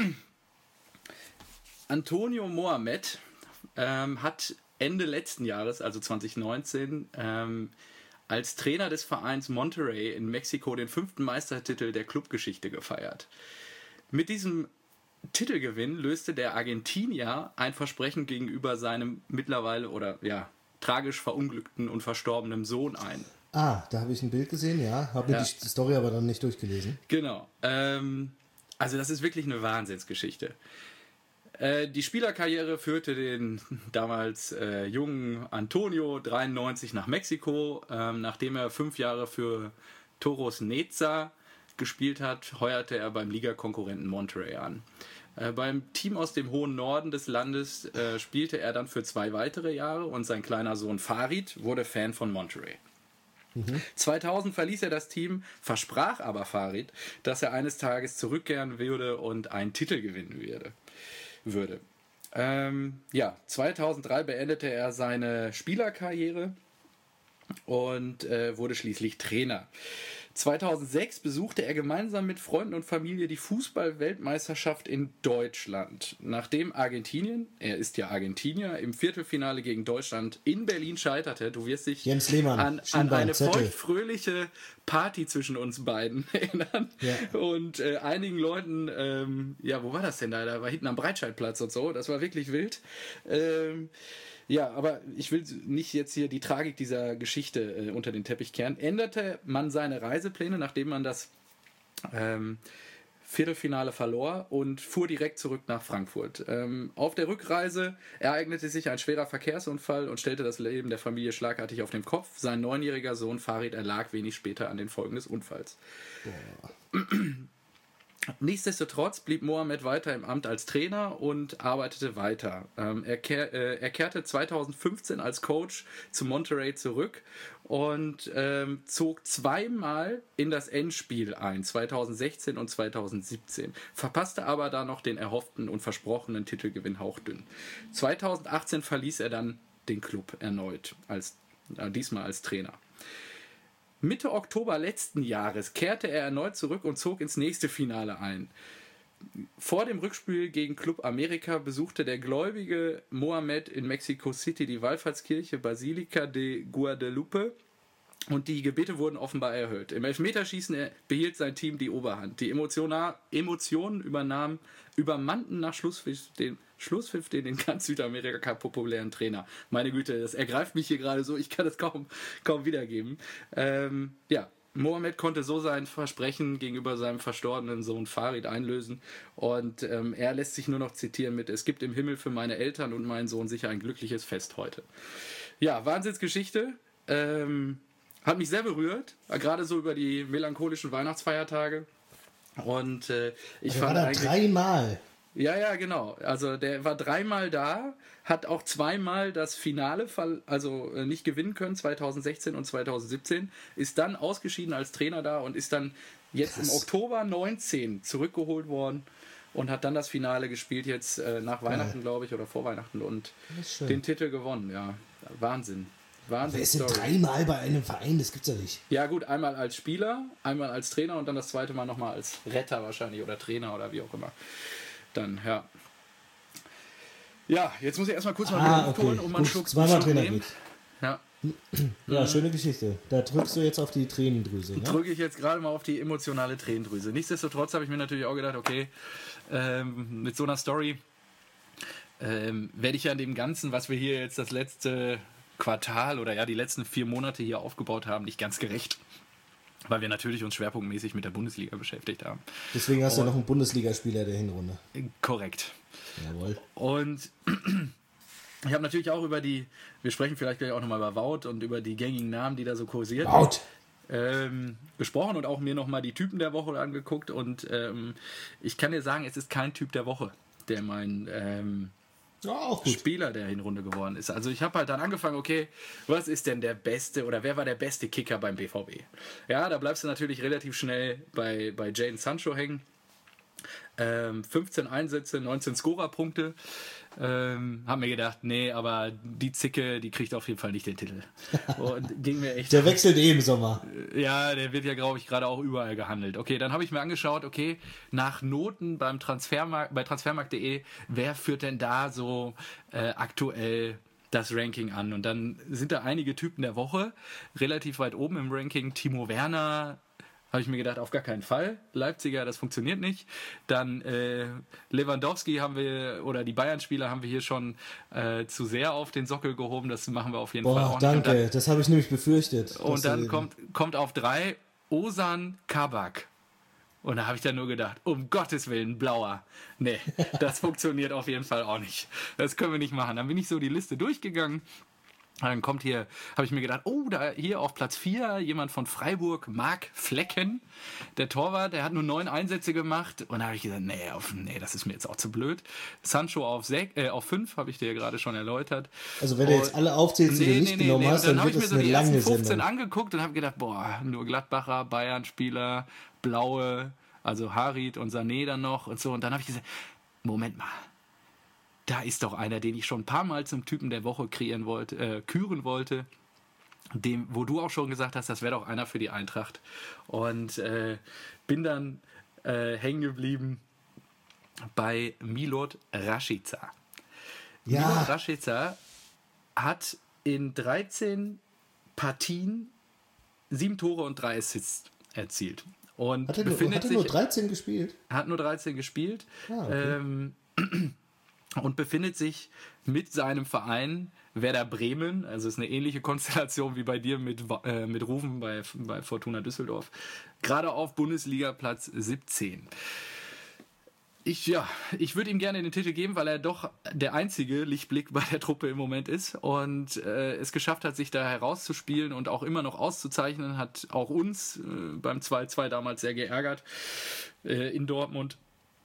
Antonio Mohamed hat Ende letzten Jahres, also 2019, als Trainer des Vereins Monterrey in Mexiko den 5. Meistertitel der Clubgeschichte gefeiert. Mit diesem Titelgewinn löste der Argentinier ein Versprechen gegenüber seinem mittlerweile tragisch verunglückten und verstorbenen Sohn ein. Da habe ich ein Bild gesehen, ja. Habe mir die Story aber dann nicht durchgelesen. Genau. Also das ist wirklich eine Wahnsinnsgeschichte. Die Spielerkarriere führte den damals jungen Antonio 93 nach Mexiko. Nachdem er 5 Jahre für Toros Neza gespielt hat, heuerte er beim Ligakonkurrenten Monterrey an. Beim Team aus dem hohen Norden des Landes spielte er dann für 2 weitere Jahre und sein kleiner Sohn Farid wurde Fan von Monterrey. 2000 verließ er das Team, versprach aber Farid, dass er eines Tages zurückkehren würde und einen Titel gewinnen würde. 2003 beendete er seine Spielerkarriere und wurde schließlich Trainer. 2006 besuchte er gemeinsam mit Freunden und Familie die Fußball-Weltmeisterschaft in Deutschland. Nachdem Argentinien, er ist ja Argentinier, im Viertelfinale gegen Deutschland in Berlin scheiterte, du wirst dich Jens Lehmann, an eine feuchtfröhliche Party zwischen uns beiden erinnern. Ja. Und einigen Leuten, wo war das denn da? Da war hinten am Breitscheidplatz und so, das war wirklich wild. Ja, aber ich will nicht jetzt hier die Tragik dieser Geschichte unter den Teppich kehren. Änderte man seine Reisepläne, nachdem man das Viertelfinale verlor und fuhr direkt zurück nach Frankfurt. Auf der Rückreise ereignete sich ein schwerer Verkehrsunfall und stellte das Leben der Familie schlagartig auf den Kopf. Sein 9-jähriger Sohn Farid erlag wenig später an den Folgen des Unfalls. Nichtsdestotrotz blieb Mohamed weiter im Amt als Trainer und arbeitete weiter. Er kehrte 2015 als Coach zu Monterrey zurück und zog 2-mal in das Endspiel ein, 2016 und 2017, verpasste aber da noch den erhofften und versprochenen Titelgewinn hauchdünn. 2018 verließ er dann den Club erneut, diesmal als Trainer. Mitte Oktober letzten Jahres kehrte er erneut zurück und zog ins nächste Finale ein. Vor dem Rückspiel gegen Club America besuchte der gläubige Mohamed in Mexico City die Wallfahrtskirche Basilica de Guadalupe und die Gebete wurden offenbar erhört. Im Elfmeterschießen behielt sein Team die Oberhand. Die Emotionen übermannten nach Schlusspfiff den in ganz Südamerika populären Trainer. Meine Güte, das ergreift mich hier gerade so, ich kann das kaum wiedergeben. Mohamed konnte so sein Versprechen gegenüber seinem verstorbenen Sohn Farid einlösen und er lässt sich nur noch zitieren mit: Es gibt im Himmel für meine Eltern und meinen Sohn sicher ein glückliches Fest heute. Ja, Wahnsinnsgeschichte. Hat mich sehr berührt, gerade so über die melancholischen Weihnachtsfeiertage. Und ich fand war da 3-mal. Ja, genau. Also der war 3-mal da, hat auch 2-mal das Finale nicht gewinnen können, 2016 und 2017, ist dann ausgeschieden als Trainer da und ist dann jetzt im Oktober 19 zurückgeholt worden und hat dann das Finale gespielt, jetzt nach Weihnachten, glaube ich, oder vor Weihnachten und den Titel gewonnen. Ja, Wahnsinn. Wer ist denn 3-mal bei einem Verein? Das gibt's ja nicht. Ja gut, einmal als Spieler, einmal als Trainer und dann das zweite Mal nochmal als Retter wahrscheinlich oder Trainer oder wie auch immer. Dann, ja. Ja, jetzt muss ich erstmal kurz mal Luft holen, um mal einen Schluck zweimal Trainer nehmen. geht. Ja. Ja, schöne Geschichte. Da drückst du jetzt auf die Tränendrüse, ne? Drücke ich jetzt gerade mal auf die emotionale Tränendrüse. Nichtsdestotrotz habe ich mir natürlich auch gedacht, okay, mit so einer Story werde ich ja dem Ganzen, was wir hier jetzt das letzte Quartal oder ja die letzten 4 Monate hier aufgebaut haben, nicht ganz gerecht. Weil wir natürlich uns schwerpunktmäßig mit der Bundesliga beschäftigt haben. Deswegen hast du ja noch einen Bundesligaspieler der Hinrunde. Korrekt. Jawohl. Und ich habe natürlich auch wir sprechen vielleicht gleich auch nochmal über Wout und über die gängigen Namen, die da so kursieren. Wout! Gesprochen und auch mir nochmal die Typen der Woche angeguckt. Und ich kann dir sagen, es ist kein Typ der Woche, der mein auch gut. Spieler der Hinrunde geworden ist. Also ich habe halt dann angefangen, okay, was ist denn der beste oder wer war der beste Kicker beim BVB? Ja, da bleibst du natürlich relativ schnell bei Jadon Sancho hängen. 15 Einsätze, 19 Scorerpunkte. Hab mir gedacht, nee, aber die Zicke, die kriegt auf jeden Fall nicht den Titel. Und ging mir echt. Der wechselt im Sommer. Ja, der wird ja, glaube ich, gerade auch überall gehandelt. Okay, dann habe ich mir angeschaut, okay, nach Noten bei Transfermarkt.de, wer führt denn da so aktuell das Ranking an? Und dann sind da einige Typen der Woche relativ weit oben im Ranking. Timo Werner, habe ich mir gedacht, auf gar keinen Fall. Leipziger, das funktioniert nicht. Dann Lewandowski oder die Bayern-Spieler haben wir hier schon zu sehr auf den Sockel gehoben. Das machen wir auf jeden Fall auch nicht. Danke, dann, das habe ich nämlich befürchtet. Und dann kommt auf 3 Ozan Kabak. Und da habe ich dann nur gedacht, um Gottes Willen, Blauer. Nee, das funktioniert auf jeden Fall auch nicht. Das können wir nicht machen. Dann bin ich so die Liste durchgegangen. Dann habe ich mir gedacht, da hier auf Platz 4 jemand von Freiburg, Marc Flecken, der Torwart, der hat nur 9 Einsätze gemacht. Und da habe ich gesagt, nee, das ist mir jetzt auch zu blöd. Sancho auf 5, habe ich dir ja gerade schon erläutert. Also wenn du jetzt alle aufzählst, die du nicht genommen hast, dann wird es eine lange Sendung. Dann habe ich mir so die ersten 15 angeguckt und habe gedacht, nur Gladbacher, Bayern-Spieler, Blaue, also Harit und Sané dann noch und so. Und dann habe ich gesagt, Moment mal. Da ist doch einer, den ich schon ein paar Mal zum Typen der Woche küren wollte, wo du auch schon gesagt hast, das wäre doch einer für die Eintracht. Und bin dann hängen geblieben bei Milot Rashica. Ja. Milot Rashica hat in 13 Partien 7 Tore und 3 Assists erzielt. Und hat er nur 13 gespielt? Hat nur 13 gespielt. Okay. Und befindet sich mit seinem Verein Werder Bremen, also ist eine ähnliche Konstellation wie bei dir mit Rufen bei Fortuna Düsseldorf, gerade auf Bundesliga-Platz 17. Ich würde ihm gerne den Titel geben, weil er doch der einzige Lichtblick bei der Truppe im Moment ist und es geschafft hat, sich da herauszuspielen und auch immer noch auszuzeichnen, hat auch uns beim 2-2 damals sehr geärgert in Dortmund.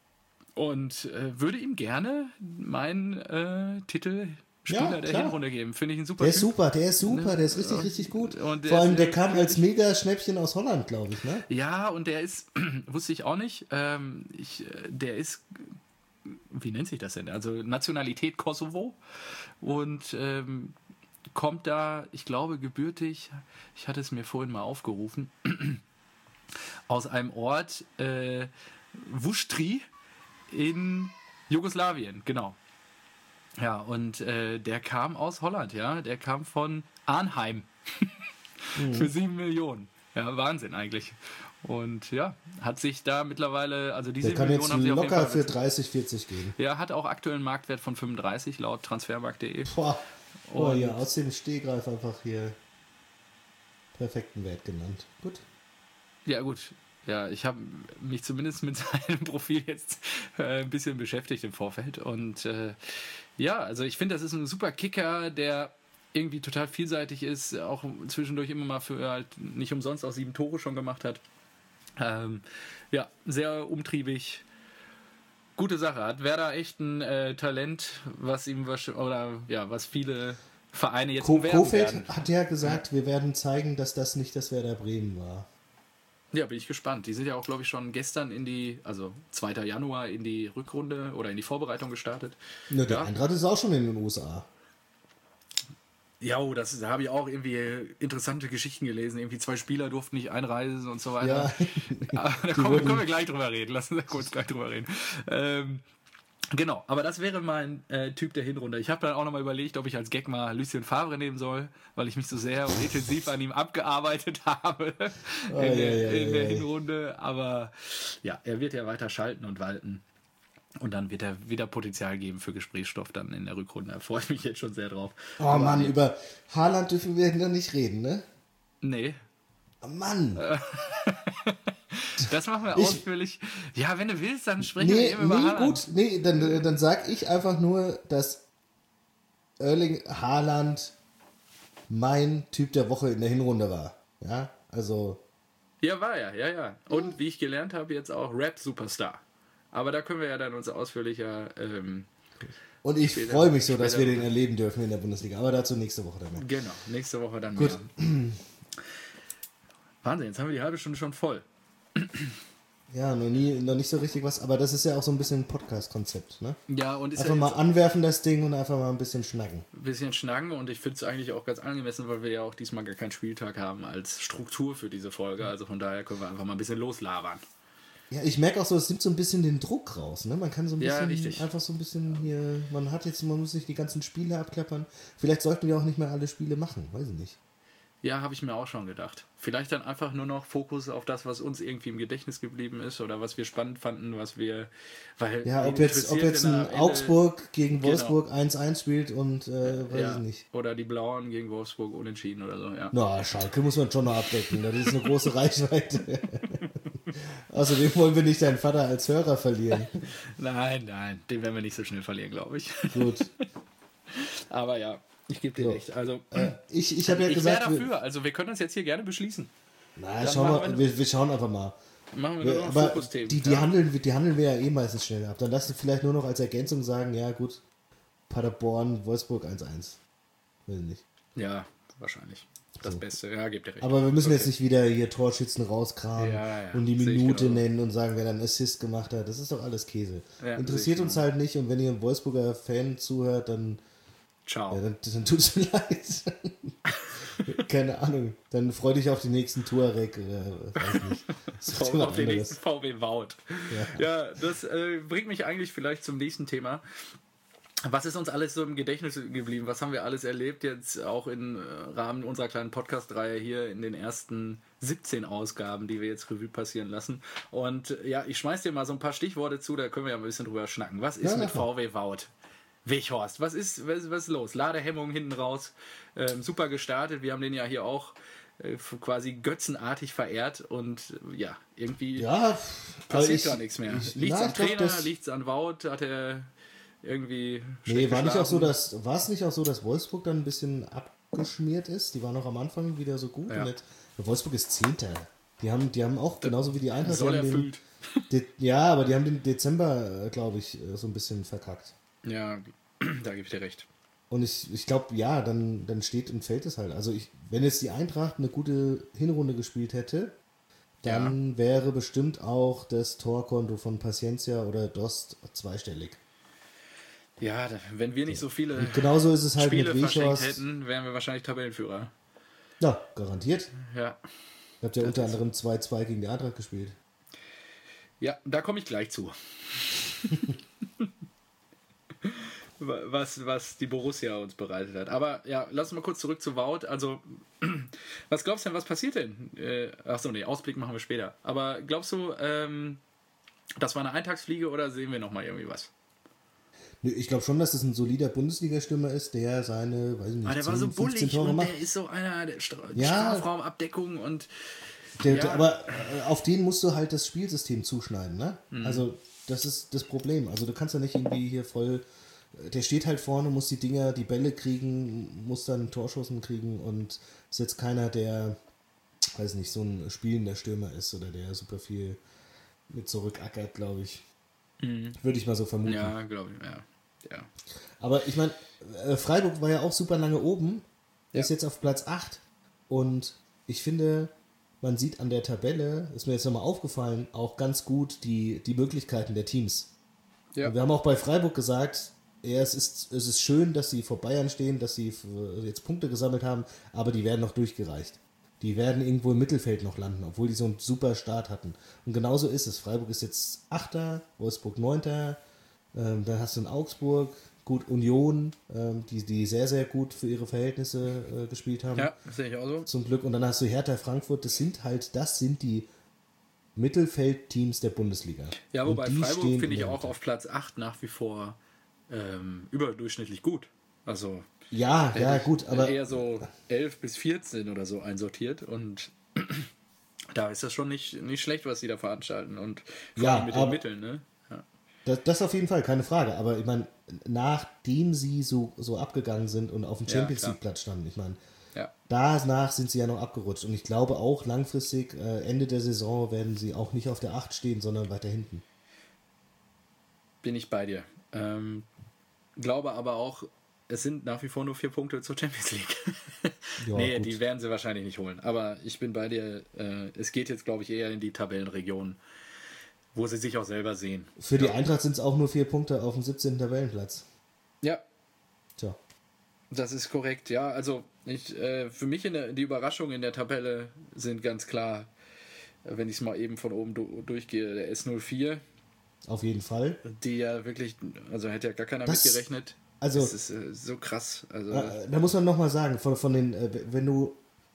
Und würde ihm gerne meinen Titel Spieler der Hinrunde geben. Finde ich ein super Der ist super, der ist richtig gut. Und vor allem, der kam als Mega-Schnäppchen aus Holland, glaube ich, ne? Ja, und der ist, wusste ich auch nicht, der ist, wie nennt sich das denn? Also Nationalität Kosovo und kommt da, ich glaube, gebürtig, ich hatte es mir vorhin mal aufgerufen, aus einem Ort, Vuštri, in Jugoslawien, genau. Ja, und der kam aus Holland, ja. Der kam von Arnhem für 7 Millionen. Ja, Wahnsinn eigentlich. Und ja, hat sich da mittlerweile, also die 7 Millionen haben sie auf jeden Fall locker für 30, 40 gehen. Ja, hat auch aktuell einen Marktwert von 35 laut Transfermarkt.de. Ja, aus dem Stehgreif einfach hier perfekten Wert genannt. Gut. Ja, gut. Ja, ich habe mich zumindest mit seinem Profil jetzt ein bisschen beschäftigt im Vorfeld. Und also ich finde, das ist ein super Kicker, der irgendwie total vielseitig ist, auch zwischendurch immer mal für halt nicht umsonst auch 7 Tore schon gemacht hat. Sehr umtriebig. Gute Sache. Hat Werder echt ein Talent, was viele Vereine jetzt werden. Kofeld hat ja gesagt, wir werden zeigen, dass das nicht das Werder Bremen war. Ja, bin ich gespannt. Die sind ja auch, glaube ich, schon gestern 2. Januar in die Rückrunde oder in die Vorbereitung gestartet. Ja, der Eintracht ist auch schon in den USA. Ja, da habe ich auch irgendwie interessante Geschichten gelesen. Irgendwie 2 Spieler durften nicht einreisen und so weiter. Ja. Da können wir gleich drüber reden. Lass uns kurz gleich drüber reden. Genau, aber das wäre mein Typ der Hinrunde. Ich habe dann auch nochmal überlegt, ob ich als Gag mal Lucien Favre nehmen soll, weil ich mich so sehr und intensiv an ihm abgearbeitet habe in der Hinrunde. Aber ja, er wird ja weiter schalten und walten. Und dann wird er wieder Potenzial geben für Gesprächsstoff dann in der Rückrunde. Da freue ich mich jetzt schon sehr drauf. Oh Mann, über Haaland dürfen wir noch nicht reden, ne? Nee. Oh Mann. Das machen wir ausführlich. Ja, wenn du willst, dann sprechen wir eben über Haaland. Gut. Nee, dann sag ich einfach nur, dass Erling Haaland mein Typ der Woche in der Hinrunde war. Ja, also... Ja, war er, ja. Und wie ich gelernt habe, jetzt auch Rap-Superstar. Aber da können wir ja dann uns ausführlicher... und ich freue mich so, dass wir den erleben dürfen in der Bundesliga. Aber dazu nächste Woche dann mehr. Genau, nächste Woche dann Gut. mehr. Wahnsinn, jetzt haben wir die halbe Stunde schon voll. Ja, noch nicht so richtig was. Aber das ist ja auch so ein bisschen ein Podcast-Konzept, ne? Ja, und ist einfach ja mal anwerfen das Ding und einfach mal ein bisschen schnacken. Ein bisschen schnacken und ich finde es eigentlich auch ganz angemessen, weil wir ja auch diesmal gar keinen Spieltag haben als Struktur für diese Folge. Also von daher können wir einfach mal ein bisschen loslabern. Ja, ich merke auch so, es nimmt so ein bisschen den Druck raus, ne? Man kann so ein bisschen, richtig. einfach so ein bisschen hier, man muss sich die ganzen Spiele abklappern. Vielleicht sollten wir auch nicht mehr alle Spiele machen, weiß ich nicht. Ja, habe ich mir auch schon gedacht. Vielleicht dann einfach nur noch Fokus auf das, was uns irgendwie im Gedächtnis geblieben ist oder was wir spannend fanden, was wir... Weil ja, ob jetzt ein Augsburg gegen Wolfsburg 1-1 spielt und weiß ich nicht. Oder die Blauen gegen Wolfsburg unentschieden oder so, ja. Na, Schalke muss man schon noch abdecken, das ist eine große Reichweite. Außerdem wollen wir nicht deinen Vater als Hörer verlieren. Nein, den werden wir nicht so schnell verlieren, glaube ich. Gut. Aber ja, ich gebe dir recht. Also, ich habe ja gesagt... Ich wäre dafür, also wir können das jetzt hier gerne beschließen. Na, wir schauen einfach mal. Machen wir nur noch aber Fokusthemen. Die handeln wir ja eh meistens schnell ab. Dann lass du vielleicht nur noch als Ergänzung sagen, ja gut, Paderborn, Wolfsburg 1-1. Will nicht. Ja, wahrscheinlich. Das So. Beste, ja, gebt ihr recht. Aber wir müssen jetzt nicht wieder hier Torschützen rauskramen Ja, und die sehe ich Minute genauso. nennen und sagen, wer dann Assist gemacht hat. Das ist doch alles Käse. Ja, Interessiert sehe ich uns halt nicht und wenn ihr ein Wolfsburger Fan zuhört, dann, Ciao. ja, dann tut es mir leid. Keine Ahnung. Dann freu dich auf die nächsten Tuareg oder weiß nicht. Das ist Auf den anderes. nächsten VW Wout. Ja, das bringt mich eigentlich vielleicht zum nächsten Thema. Was ist uns alles so im Gedächtnis geblieben? Was haben wir alles erlebt jetzt auch im Rahmen unserer kleinen Podcast-Reihe hier in den ersten 17 Ausgaben, die wir jetzt Revue passieren lassen? Und ja, ich schmeiß dir mal so ein paar Stichworte zu, da können wir ja ein bisschen drüber schnacken. Was ist mit VW Wout? Weghorst, was ist los? Ladehemmung hinten raus, super gestartet. Wir haben den ja hier auch quasi götzenartig verehrt und ja, irgendwie passiert gar nichts mehr. Liegt es am Trainer, liegt es an Wout, hat er irgendwie Nee, war es nicht auch so, dass Wolfsburg dann ein bisschen abgeschmiert ist? Die waren noch am Anfang wieder so gut. Ja. Und Wolfsburg ist Zehnter. Die haben auch genauso wie die Eintracht. Soll erfüllt. Ja, aber die haben den Dezember, glaube ich, so ein bisschen verkackt. Ja, da gebe ich dir recht. Und ich glaube, ja, dann steht und fällt es halt. Also wenn jetzt die Eintracht eine gute Hinrunde gespielt hätte, dann wäre bestimmt auch das Torkonto von Paciencia oder Dost zweistellig. Ja, wenn wir nicht so viele Und genauso ist es halt Spiele mit verschenkt Weghorst. hätten, wären wir wahrscheinlich Tabellenführer. Ja, garantiert. Ja. Ihr habt ja unter anderem 2-2 gegen die Eintracht gespielt. Ja, da komme ich gleich zu. was die Borussia uns bereitet hat. Aber ja, lass uns mal kurz zurück zu Wout. Also, was glaubst du denn, was passiert denn? Achso, nee, Ausblick machen wir später. Aber glaubst du, das war eine Eintagsfliege oder sehen wir nochmal irgendwie was? Nö, ich glaube schon, dass das ein solider Bundesliga-Stürmer ist, der seine, weiß ich nicht, Aber der 10, war so 15 bullig Tore und macht. der ist so einer der Ja. Strafraumabdeckung und Aber auf den musst du halt das Spielsystem zuschneiden, ne? Also das ist das Problem. Also du kannst ja nicht irgendwie hier voll, der steht halt vorne, muss die Dinger, die Bälle kriegen, muss dann Torschussen kriegen und ist jetzt keiner, der, weiß nicht, so ein spielender Stürmer ist oder der super viel mit zurückackert, glaube ich. Würde ich mal so vermuten. ja, glaube ich, ja. Aber ich meine, Freiburg war ja auch super lange oben, Ja. ist jetzt auf Platz 8 und ich finde, man sieht an der Tabelle, ist mir jetzt nochmal aufgefallen, auch ganz gut die Möglichkeiten der Teams. Ja. Und wir haben auch bei Freiburg gesagt, es ist schön, dass sie vor Bayern stehen, dass sie jetzt Punkte gesammelt haben, aber die werden noch durchgereicht. Die werden irgendwo im Mittelfeld noch landen, obwohl die so einen super Start hatten. Und genauso ist es. Freiburg ist jetzt 8., Wolfsburg 9., dann hast du in Augsburg, gut, Union, die sehr, sehr gut für ihre Verhältnisse gespielt haben. Ja, das sehe ich auch so. Zum Glück. Und dann hast du Hertha Frankfurt, das sind die Mittelfeldteams der Bundesliga. Ja, wobei Und die Freiburg stehen finde in ich der auch Mitte. auf Platz 8 nach wie vor überdurchschnittlich gut. Also Ja, hätte ja, ich gut, aber eher so 11 bis 14 oder so einsortiert und da ist das schon nicht schlecht, was sie da veranstalten und vor allem ja, mit den aber Mitteln, ne? Ja. das auf jeden Fall, keine Frage. Aber ich meine, nachdem sie so abgegangen sind und auf dem Ja, Champions klar. League Platz standen, ich meine, Ja. danach sind sie ja noch abgerutscht. Und ich glaube auch langfristig, Ende der Saison, werden sie auch nicht auf der 8 stehen, sondern weiter hinten. Bin ich bei dir. Glaube aber auch, es sind nach wie vor nur 4 Punkte zur Champions League. Ja, Nee, gut. die werden sie wahrscheinlich nicht holen. Aber ich bin bei dir. Es geht jetzt, glaube ich, eher in die Tabellenregion, wo sie sich auch selber sehen. Für die Eintracht sind es auch nur 4 Punkte auf dem 17. Tabellenplatz. Ja, Tja. das ist korrekt. Ja, also für mich die Überraschungen in der Tabelle sind ganz klar, wenn ich es mal eben von oben durchgehe, der S04, Auf jeden Fall. die ja wirklich, also hätte ja gar keiner Das- mitgerechnet. also- das ist so krass. Also, Da muss man nochmal sagen, von den, wenn du,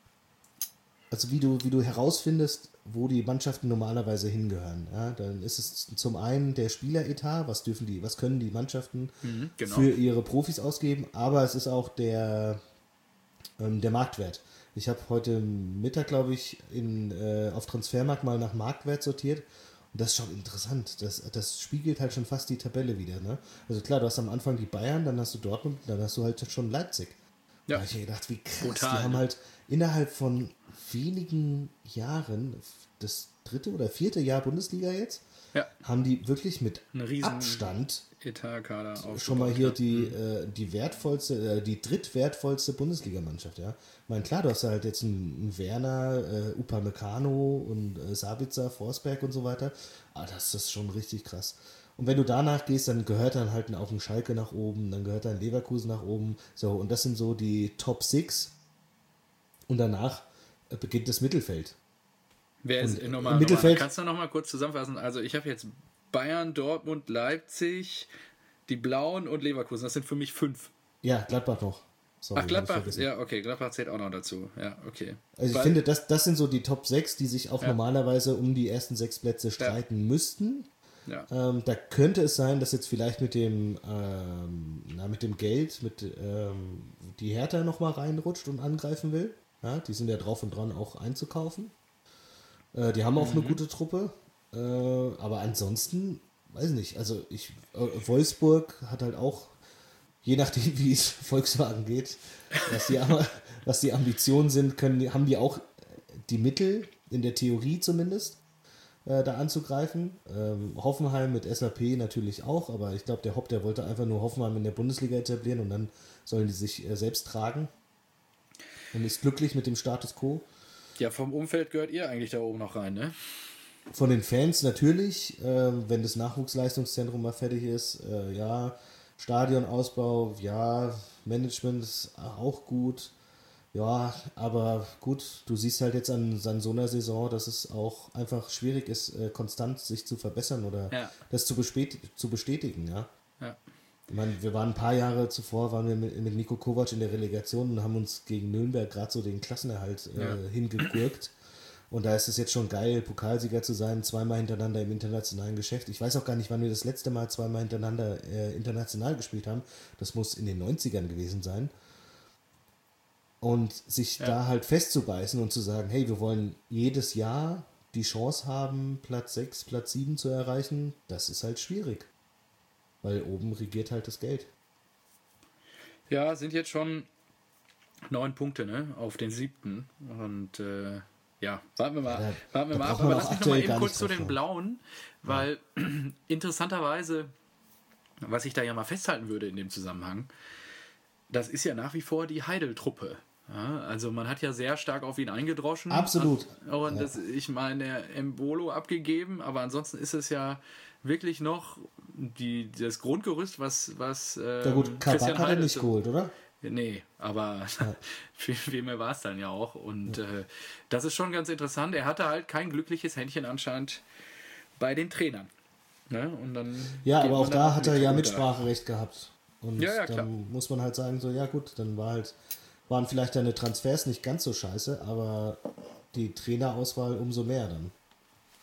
also wie du herausfindest, wo die Mannschaften normalerweise hingehören, ja, dann ist es zum einen der Spieleretat, was können die Mannschaften genau. für ihre Profis ausgeben, aber es ist auch der Marktwert. Ich habe heute Mittag, glaube ich, auf Transfermarkt mal nach Marktwert sortiert. Und das ist schon interessant. Das spiegelt halt schon fast die Tabelle wieder. Ne? Also klar, du hast am Anfang die Bayern, dann hast du Dortmund, dann hast du halt schon Leipzig. Ja. Da habe ich mir gedacht, wie krass. Brutal, Die haben ne? halt innerhalb von wenigen Jahren, das 3. oder 4. Jahr Bundesliga jetzt, ja, haben die wirklich mit einen riesen Abstand Etatkader aufgebaut. schon mal hier ja. die wertvollste, die drittwertvollste Bundesligamannschaft, ja. Ich meine, klar, du hast halt jetzt einen Werner, Upamecano und Sabitzer, Forsberg und so weiter, aber das ist schon richtig krass. Und wenn du danach gehst, dann gehört dann halt auch ein Schalke nach oben, dann gehört dann Leverkusen nach oben, so, und das sind so die Top 6 und danach beginnt das Mittelfeld. Wer ist Und nochmal, im Mittelfeld- kannst du noch mal kurz zusammenfassen? Also ich habe jetzt Bayern, Dortmund, Leipzig, die Blauen und Leverkusen. Das sind für mich 5. Ja, Gladbach noch. Sorry, Ach, hab ich Gladbach, vergessen. ja, okay, Gladbach zählt auch noch dazu. Ja, okay. Also ich Weil- finde, das sind so die Top 6, die sich auch Ja. normalerweise um die ersten 6 Plätze streiten müssten. Ja, Da könnte es sein, dass jetzt vielleicht mit dem Geld, die Hertha nochmal reinrutscht und angreifen will. Ja, die sind ja drauf und dran, auch einzukaufen. Die haben auch eine gute Truppe. Aber ansonsten, weiß nicht, also Wolfsburg hat halt auch, je nachdem wie es Volkswagen geht, was die Ambitionen sind, haben die auch die Mittel, in der Theorie zumindest, da anzugreifen. Hoffenheim mit SAP natürlich auch, aber ich glaube, der Hopp, der wollte einfach nur Hoffenheim in der Bundesliga etablieren und dann sollen die sich selbst tragen und ist glücklich mit dem Status quo. ja, vom Umfeld gehört ihr eigentlich da oben noch rein, ne? Von den Fans natürlich, wenn das Nachwuchsleistungszentrum mal fertig ist, ja, Stadionausbau, ja, Management ist auch gut, ja, aber gut, du siehst halt jetzt an so einer Saison, dass es auch einfach schwierig ist, konstant sich zu verbessern oder Ja. das zu bestätigen, ja. Ja. Ich meine, wir waren ein paar Jahre zuvor, waren wir mit Niko Kovac in der Relegation und haben uns gegen Nürnberg gerade so den Klassenerhalt hingegurkt. Und da ist es jetzt schon geil, Pokalsieger zu sein, zweimal hintereinander im internationalen Geschäft. Ich weiß auch gar nicht, wann wir das letzte Mal zweimal hintereinander international gespielt haben. Das muss in den 90ern gewesen sein. Und sich da halt festzubeißen und zu sagen, hey, wir wollen jedes Jahr die Chance haben, Platz 6, Platz 7 zu erreichen, das ist halt schwierig. Weil oben regiert halt das Geld. Ja, sind jetzt schon 9 Punkte, ne? Auf den 7. Und ja, warten wir mal da ab. braucht man Aber auch lass mich noch mal aktuell eben gar kurz nicht zu drauf den schauen. Blauen, weil interessanterweise, was ich da ja mal festhalten würde in dem Zusammenhang, das ist ja nach wie vor die Heidel-Truppe. Ja, also man hat ja sehr stark auf ihn eingedroschen. Absolut. Und ich meine, der Embolo abgegeben, aber ansonsten ist es ja wirklich noch das Grundgerüst, was Ja gut, Kabak hat er nicht geholt, oder? Nee, aber viel mehr war es dann ja auch. Und das ist schon ganz interessant. Er hatte halt kein glückliches Händchen anscheinend bei den Trainern. Ne? Und dann Ja, geht aber man auch dann da hat er ja runter. Mitspracherecht gehabt. Und Ja, klar. dann muss man halt sagen, so, ja gut, dann waren vielleicht deine Transfers nicht ganz so scheiße, aber die Trainerauswahl umso mehr dann.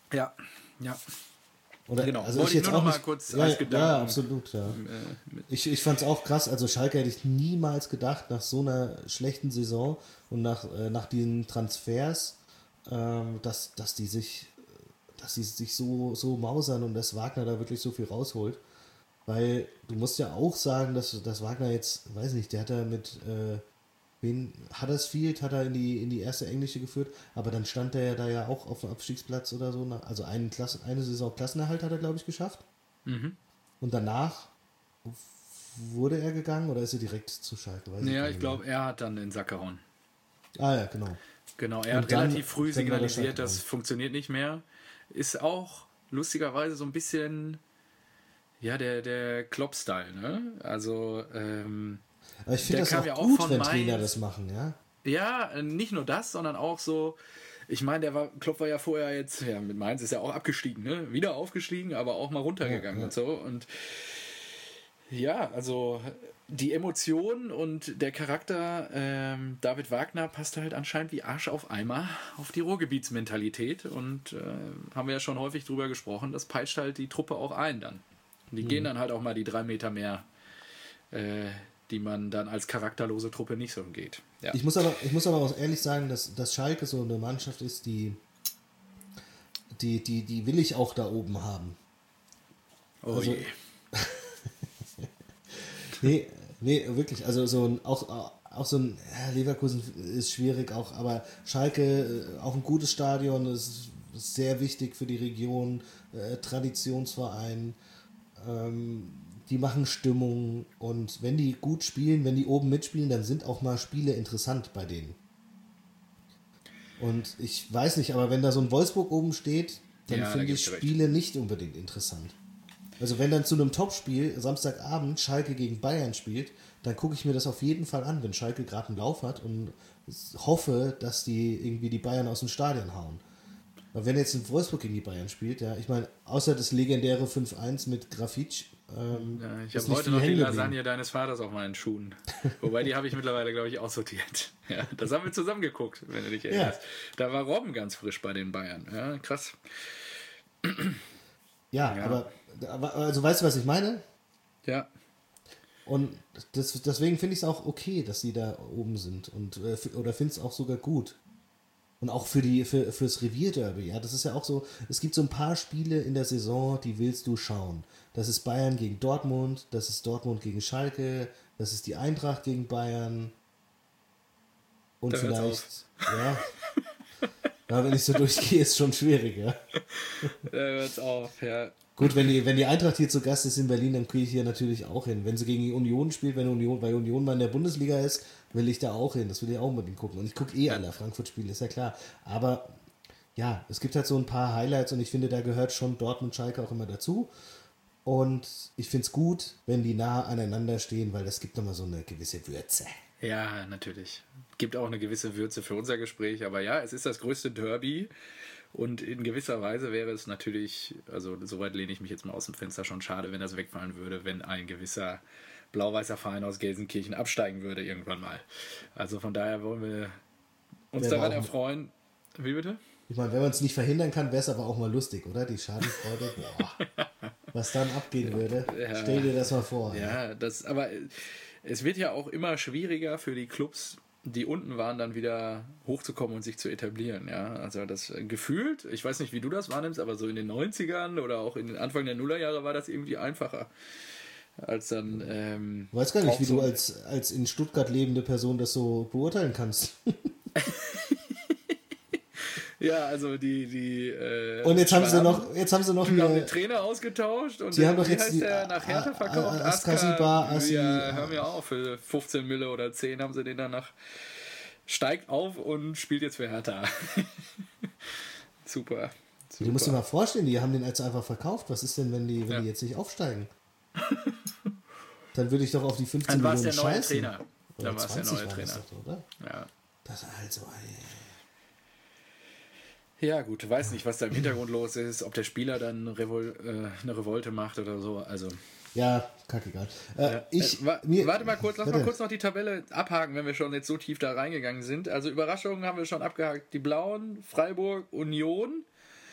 Ja, ja. Oder, Genau, also wollte ich ich jetzt nur auch noch nicht, mal kurz ja, als ja, Gedanken. ja, absolut, ja. Ich fand es auch krass, also Schalke hätte ich niemals gedacht, nach so einer schlechten Saison und nach diesen Transfers, dass die sich so mausern und dass Wagner da wirklich so viel rausholt. Weil du musst ja auch sagen, dass Wagner jetzt, weiß nicht, der hat ja mit Huddersfield hat er in die erste englische geführt, aber dann stand er ja da ja auch auf dem Abstiegsplatz oder so. Also eine Saison Klassenerhalt hat er, glaube ich, geschafft. Mhm. Und danach wurde er gegangen oder ist er direkt zu Schalke? Weiß Ja, gar ich nicht glaube, er hat dann den Sack gehauen. mehr. Ah ja, genau. Genau, er Und hat dann- relativ früh dann war der signalisiert, Schalke das dran. funktioniert nicht mehr. Ist auch lustigerweise so ein bisschen, ja, der Klopp-Style, ne? Also, Aber ich finde der das kam auch ja auch gut, von wenn Trainer Mainz. das machen, ja. Ja, nicht nur das, sondern auch so, ich meine, Klopp war ja vorher jetzt, ja, mit Mainz ist er auch abgestiegen, ne? Wieder aufgestiegen, aber auch mal runtergegangen Ja. und so. Und ja, also die Emotionen und der Charakter David Wagner passt halt anscheinend wie Arsch auf Eimer auf die Ruhrgebietsmentalität und haben wir ja schon häufig drüber gesprochen, das peitscht halt die Truppe auch ein dann. Die gehen dann halt auch mal die 3 Meter mehr, die man dann als charakterlose Truppe nicht so geht. Ja. Ich muss aber auch ehrlich sagen, dass Schalke so eine Mannschaft ist, die will ich auch da oben haben. Oh Also- je. Nee, wirklich. Also auch so ein Leverkusen ist schwierig auch, aber Schalke, auch ein gutes Stadion, ist sehr wichtig für die Region, Traditionsverein, die machen Stimmung und wenn die gut spielen, wenn die oben mitspielen, dann sind auch mal Spiele interessant bei denen. Und ich weiß nicht, aber wenn da so ein Wolfsburg oben steht, dann Ja, da finde geb ich ich dir recht. Spiele nicht unbedingt interessant. Also wenn dann zu einem Topspiel Samstagabend Schalke gegen Bayern spielt, dann gucke ich mir das auf jeden Fall an, wenn Schalke gerade einen Lauf hat und hoffe, dass die irgendwie die Bayern aus dem Stadion hauen. Aber wenn jetzt ein Wolfsburg gegen die Bayern spielt, ja, ich meine, außer das legendäre 5-1 mit Grafitsch, Ja, ich ist habe nicht heute viel noch die hängen geblieben. Lasagne deines Vaters auf meinen Schuhen. Wobei, die habe ich mittlerweile, glaube ich, aussortiert. Ja, das haben wir zusammen geguckt, wenn du dich erinnerst. Da war Robben ganz frisch bei den Bayern. Ja, krass. Ja, Ja. aber also weißt du, was ich meine? Ja, Und deswegen finde ich es auch okay, dass sie da oben sind und oder finde es auch sogar gut. Und auch fürs Revierderby, ja, das ist ja auch so, es gibt so ein paar Spiele in der Saison, die willst du schauen. Das ist Bayern gegen Dortmund, das ist Dortmund gegen Schalke, das ist die Eintracht gegen Bayern. Und Da vielleicht, hört's ja, wenn ich so durchgehe, ist schon schwierig, ja. da hört's auf, ja. Gut, wenn die Eintracht hier zu Gast ist in Berlin, dann kriege ich hier natürlich auch hin. Wenn sie gegen die Union spielt, weil Union mal in der Bundesliga ist, will ich da auch hin. Das will ich auch unbedingt gucken. Und ich gucke alle Frankfurt-Spiele, ist ja klar. Aber ja, es gibt halt so ein paar Highlights und ich finde, da gehört schon Dortmund, Schalke auch immer dazu. Und ich finde es gut, wenn die nah aneinander stehen, weil das gibt nochmal so eine gewisse Würze. Ja, natürlich. Gibt auch eine gewisse Würze für unser Gespräch, aber ja, es ist das größte Derby und in gewisser Weise wäre es natürlich, also soweit lehne ich mich jetzt mal aus dem Fenster, schon schade, wenn das wegfallen würde, wenn ein gewisser blau-weißer Verein aus Gelsenkirchen absteigen würde irgendwann mal. Also von daher wollen wir uns Wäre daran auch- erfreuen. Wie bitte? Ich meine, wenn man es nicht verhindern kann, wäre es aber auch mal lustig, oder? Die Schadenfreude, boah, was dann abgehen würde. Ja. Stell dir das mal vor. Ja, aber es wird ja auch immer schwieriger für die Clubs, die unten waren, dann wieder hochzukommen und sich zu etablieren. Ja, also das gefühlt, ich weiß nicht, wie du das wahrnimmst, aber so in den 90ern oder auch in den Anfang der Nullerjahre war das irgendwie einfacher. Als dann. Ich weiß gar nicht, auch wie so- du als in Stuttgart lebende Person das so beurteilen kannst. Ja, also die. Und jetzt haben sie Schwaben noch haben den hier. Trainer ausgetauscht und Die haben doch wie jetzt heißt die der nach Hertha verkauft? Askasibar, Ja, hör mir auf, für 15 Mille oder 10 haben sie den danach. Steigt auf und spielt jetzt für Hertha. Super. Du musst dir mal vorstellen, die haben den jetzt einfach verkauft. Was ist denn, wenn die Ja. jetzt nicht aufsteigen? Dann würde ich doch auf die 15 Dann war es Millionen der neue scheißen. Trainer. Oder Dann war es der 20 neue war das Trainer. doch, oder? Ja. Das also, Ja, gut, weiß nicht, was da im Hintergrund los ist, ob der Spieler dann eine Revolte macht oder so. Also, ja, kackegal. warte mal kurz, lass mal Warte. kurz noch die Tabelle abhaken, wenn wir schon jetzt so tief da reingegangen sind. Also Überraschungen haben wir schon abgehakt. Die Blauen, Freiburg, Union.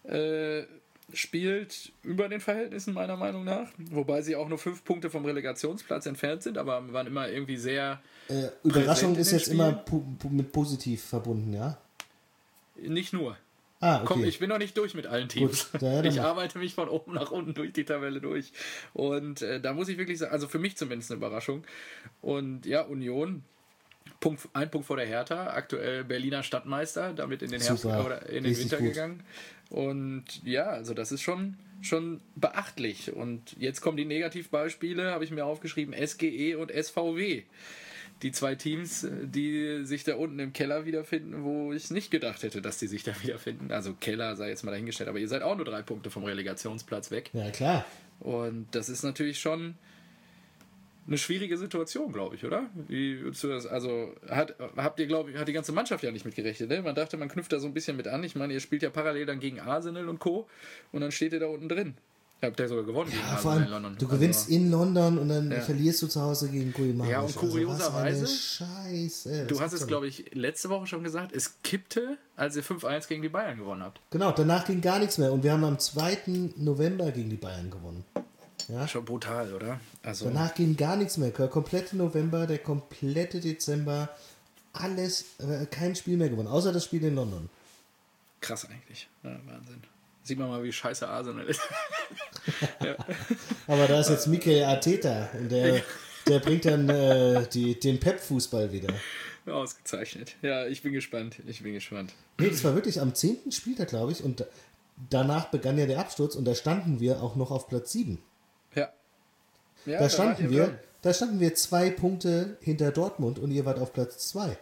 spielt über den Verhältnissen meiner Meinung nach, wobei sie auch nur 5 Punkte vom Relegationsplatz entfernt sind, aber waren immer irgendwie sehr Überraschung ist jetzt Spielen. immer mit positiv verbunden, ja? Nicht nur. Ah, okay. Komm, ich bin noch nicht durch mit allen Teams. Gut, ja, ich arbeite mich von oben nach unten durch die Tabelle durch. Und da muss ich wirklich sagen, also für mich zumindest eine Überraschung. Und ja, Union, ein Punkt vor der Hertha, aktuell Berliner Stadtmeister, damit in den Herbst oder in den Winter gegangen. Und ja, also das ist schon beachtlich. Und jetzt kommen die Negativbeispiele, habe ich mir aufgeschrieben, SGE und SVW. Die 2 Teams, die sich da unten im Keller wiederfinden, wo ich nicht gedacht hätte, dass die sich da wiederfinden. Also Keller sei jetzt mal dahingestellt, aber ihr seid auch nur 3 Punkte vom Relegationsplatz weg. Ja, klar. Und das ist natürlich schon eine schwierige Situation, glaube ich, oder? Wie würdest du das? Also hat die ganze Mannschaft ja nicht mitgerechnet, ne? Man dachte, man knüpft da so ein bisschen mit an. Ich meine, ihr spielt ja parallel dann gegen Arsenal und Co. Und dann steht ihr da unten drin. Habt ihr sogar gewonnen gegen vor Arsenal allem, in London. du gewinnst in London und dann verlierst du zu Hause gegen Guimaraes. Ja, und kurioserweise, Also Scheiße. Du hast es, glaube ich, letzte Woche schon gesagt, es kippte, als ihr 5-1 gegen die Bayern gewonnen habt. Genau, danach ging gar nichts mehr und wir haben am 2. November gegen die Bayern gewonnen. Ja? Schon brutal, oder? Also danach ging gar nichts mehr. Der komplette November, der komplette Dezember, alles, kein Spiel mehr gewonnen, außer das Spiel in London. Krass eigentlich. Ja, Wahnsinn. Sieht man mal, wie scheiße Arsenal ist. Ja. Aber da ist jetzt Mikel Arteta und der bringt dann den Pep-Fußball wieder. Ausgezeichnet. Ja, ich bin gespannt. Nee, das war wirklich am 10. Spieltag, glaube ich, und danach begann ja der Absturz und da standen wir auch noch auf Platz 7. Ja. Da standen wir 2 Punkte hinter Dortmund und ihr wart auf Platz 2.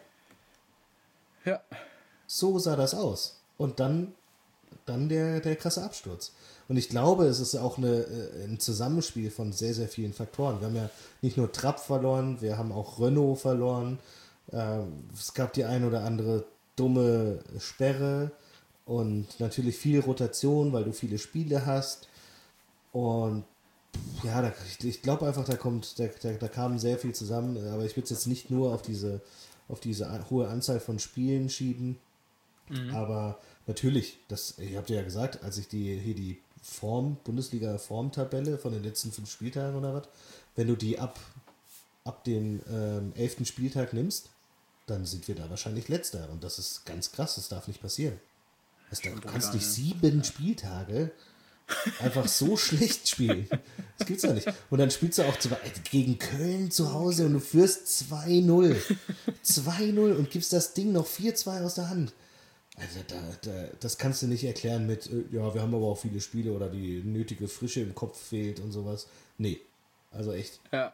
Ja. So sah das aus. Und dann der krasse Absturz. Und ich glaube, es ist auch ein Zusammenspiel von sehr, sehr vielen Faktoren. Wir haben ja nicht nur Trapp verloren, wir haben auch Renault verloren. Es gab die ein oder andere dumme Sperre und natürlich viel Rotation, weil du viele Spiele hast. Und ja, ich glaube einfach, da kam sehr viel zusammen. Aber ich würde es jetzt nicht nur auf diese hohe Anzahl von Spielen schieben. Aber natürlich, ihr habt ja gesagt, als ich die Bundesliga-Formtabelle von den letzten 5 Spieltagen oder was, wenn du die ab dem 11. Spieltag nimmst, dann sind wir da wahrscheinlich Letzter. Und das ist ganz krass, das darf nicht passieren. Du kannst nicht 7 Spieltage einfach so schlecht spielen. Das gibt's ja nicht. Und dann spielst du auch gegen Köln zu Hause und du führst 2-0. 2-0 und gibst das Ding noch 4-2 aus der Hand. Also das kannst du nicht erklären mit, ja, wir haben aber auch viele Spiele oder die nötige Frische im Kopf fehlt und sowas. Nee, also echt. Ja.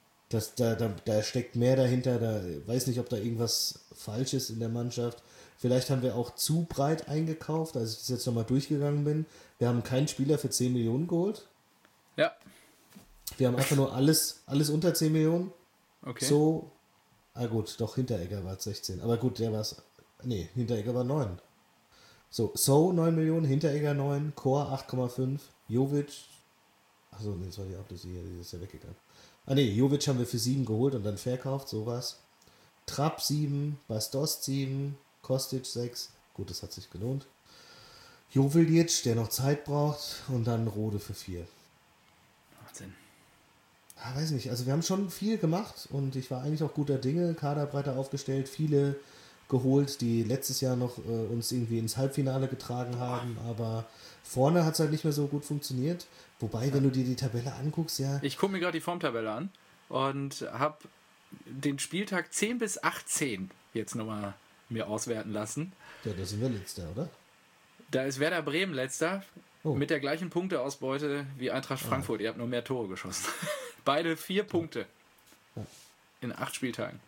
Da steckt mehr dahinter, da weiß nicht, ob da irgendwas falsch ist in der Mannschaft. Vielleicht haben wir auch zu breit eingekauft, als ich das jetzt nochmal durchgegangen bin. Wir haben keinen Spieler für 10 Millionen geholt. Ja. Wir haben einfach nur alles unter 10 Millionen. Okay. So, gut, doch Hinteregger war 16. Aber gut, Hinteregger war 9. So 9 Millionen, Hinteregger 9, Chor 8,5, Jovic, achso, nee, das war die Ablöse hier, die ist ja weggegangen. Jovic haben wir für 7 geholt und dann verkauft, sowas. Trapp 7, Bastos 7, Kostic 6, gut, das hat sich gelohnt. Joveljic, der noch Zeit braucht, und dann Rode für 4. Wahnsinn. Weiß nicht, also wir haben schon viel gemacht und ich war eigentlich auch guter Dinge, Kader breiter aufgestellt, viele geholt, die letztes Jahr noch uns irgendwie ins Halbfinale getragen haben, aber vorne hat es halt nicht mehr so gut funktioniert. Wobei, wenn du dir die Tabelle anguckst, ja... Ich gucke mir gerade die Formtabelle an und habe den Spieltag 10 bis 18 jetzt nochmal mir auswerten lassen. Ja, da sind wir Letzter, oder? Da ist Werder Bremen Letzter mit der gleichen Punkteausbeute wie Eintracht Frankfurt. Ihr habt nur mehr Tore geschossen. Beide 4 Punkte in 8 Spieltagen.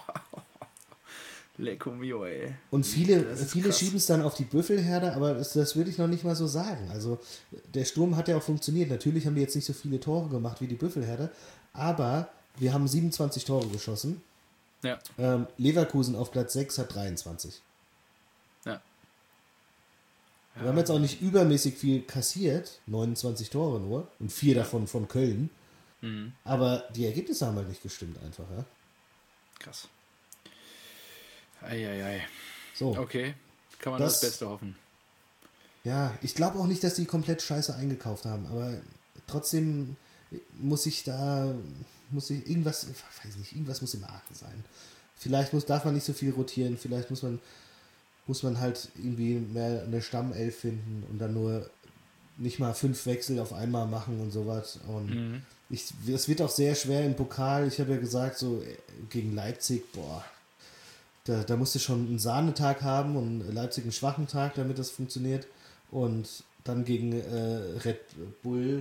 Lecco mio, ey. Und viele schieben es dann auf die Büffelherde, aber das würde ich noch nicht mal so sagen. Also der Sturm hat ja auch funktioniert. Natürlich haben wir jetzt nicht so viele Tore gemacht wie die Büffelherde, aber wir haben 27 Tore geschossen. Ja. Leverkusen auf Platz 6 hat 23. Ja. Wir haben jetzt auch nicht übermäßig viel kassiert, 29 Tore nur und 4 davon von Köln. Mhm. Aber die Ergebnisse haben halt nicht gestimmt einfach, ja. Krass. Eieiei. So. Okay, kann man das Beste hoffen. Ja, ich glaube auch nicht, dass die komplett scheiße eingekauft haben, aber trotzdem muss ich irgendwas, ich weiß nicht, irgendwas muss im Argen sein. Vielleicht darf man nicht so viel rotieren, vielleicht muss man halt irgendwie mehr eine Stammelf finden und dann nur nicht mal 5 Wechsel auf einmal machen und sowas. Und es wird auch sehr schwer im Pokal. Ich habe ja gesagt, so gegen Leipzig, boah, da musst du schon einen Sahnetag haben und Leipzig einen schwachen Tag, damit das funktioniert. Und dann gegen Red Bull,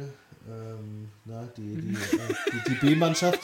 die B-Mannschaft.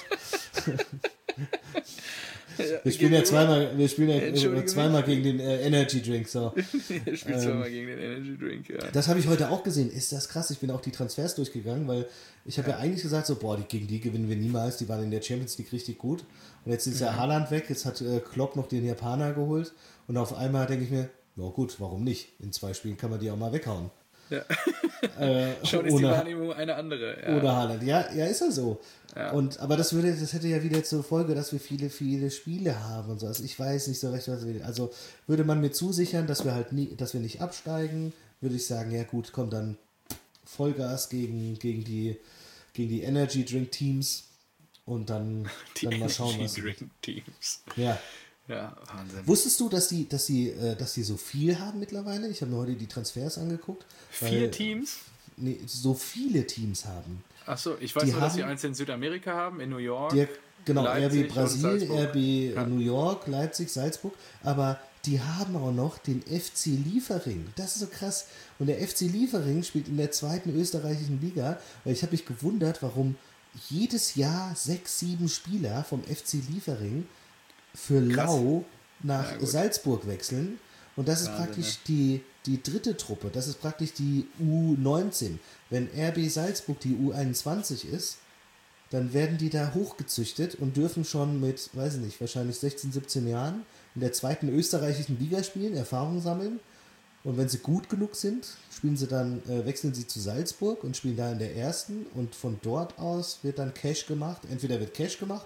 Wir spielen ja zweimal gegen den Energy Drink. So. Er spielt zweimal gegen den Energy Drink, ja. Das habe ich heute auch gesehen. Ist das krass? Ich bin auch die Transfers durchgegangen, weil ich habe ja eigentlich gesagt, so, gegen die gewinnen wir niemals. Die waren in der Champions League richtig gut. Und jetzt ist ja Haaland weg. Jetzt hat Klopp noch den Japaner geholt. Und auf einmal denke ich mir, na gut, warum nicht? In 2 Spielen kann man die auch mal weghauen. Ja. Schon ist die Wahrnehmung eine andere. Ja. Oder Haaland. Ja, ist ja so. Ja. Aber das hätte ja wieder zur Folge, dass wir viele, viele Spiele haben und so. Also ich weiß nicht so recht, was wir. Also würde man mir zusichern, dass wir nicht absteigen, würde ich sagen, ja gut, komm dann Vollgas gegen die Energy Drink Teams und dann mal schauen, was. Die Drink Teams. Ja. Ja, Wahnsinn. Wusstest du, dass die so viel haben mittlerweile? Ich habe mir heute die Transfers angeguckt. 4 Teams? Nee, so viele Teams haben. Achso, ich weiß nur, dass sie eins in Südamerika haben, in New York. Genau, Leipzig RB Brasil, RB New York, Leipzig, Salzburg. Aber die haben auch noch den FC Liefering. Das ist so krass. Und der FC Liefering spielt in der 2. österreichischen Liga. Weil ich habe mich gewundert, warum jedes Jahr 6, 7 Spieler vom FC Liefering für Lau nach Salzburg wechseln. Und das ist praktisch die 3. Truppe. Das ist praktisch die U19. Wenn RB Salzburg die U21 ist, dann werden die da hochgezüchtet und dürfen schon mit, weiß ich nicht, wahrscheinlich 16, 17 Jahren in der 2. österreichischen Liga spielen, Erfahrung sammeln. Und wenn sie gut genug sind, wechseln sie zu Salzburg und spielen da in der 1. Und von dort aus wird dann Cash gemacht. Entweder wird Cash gemacht,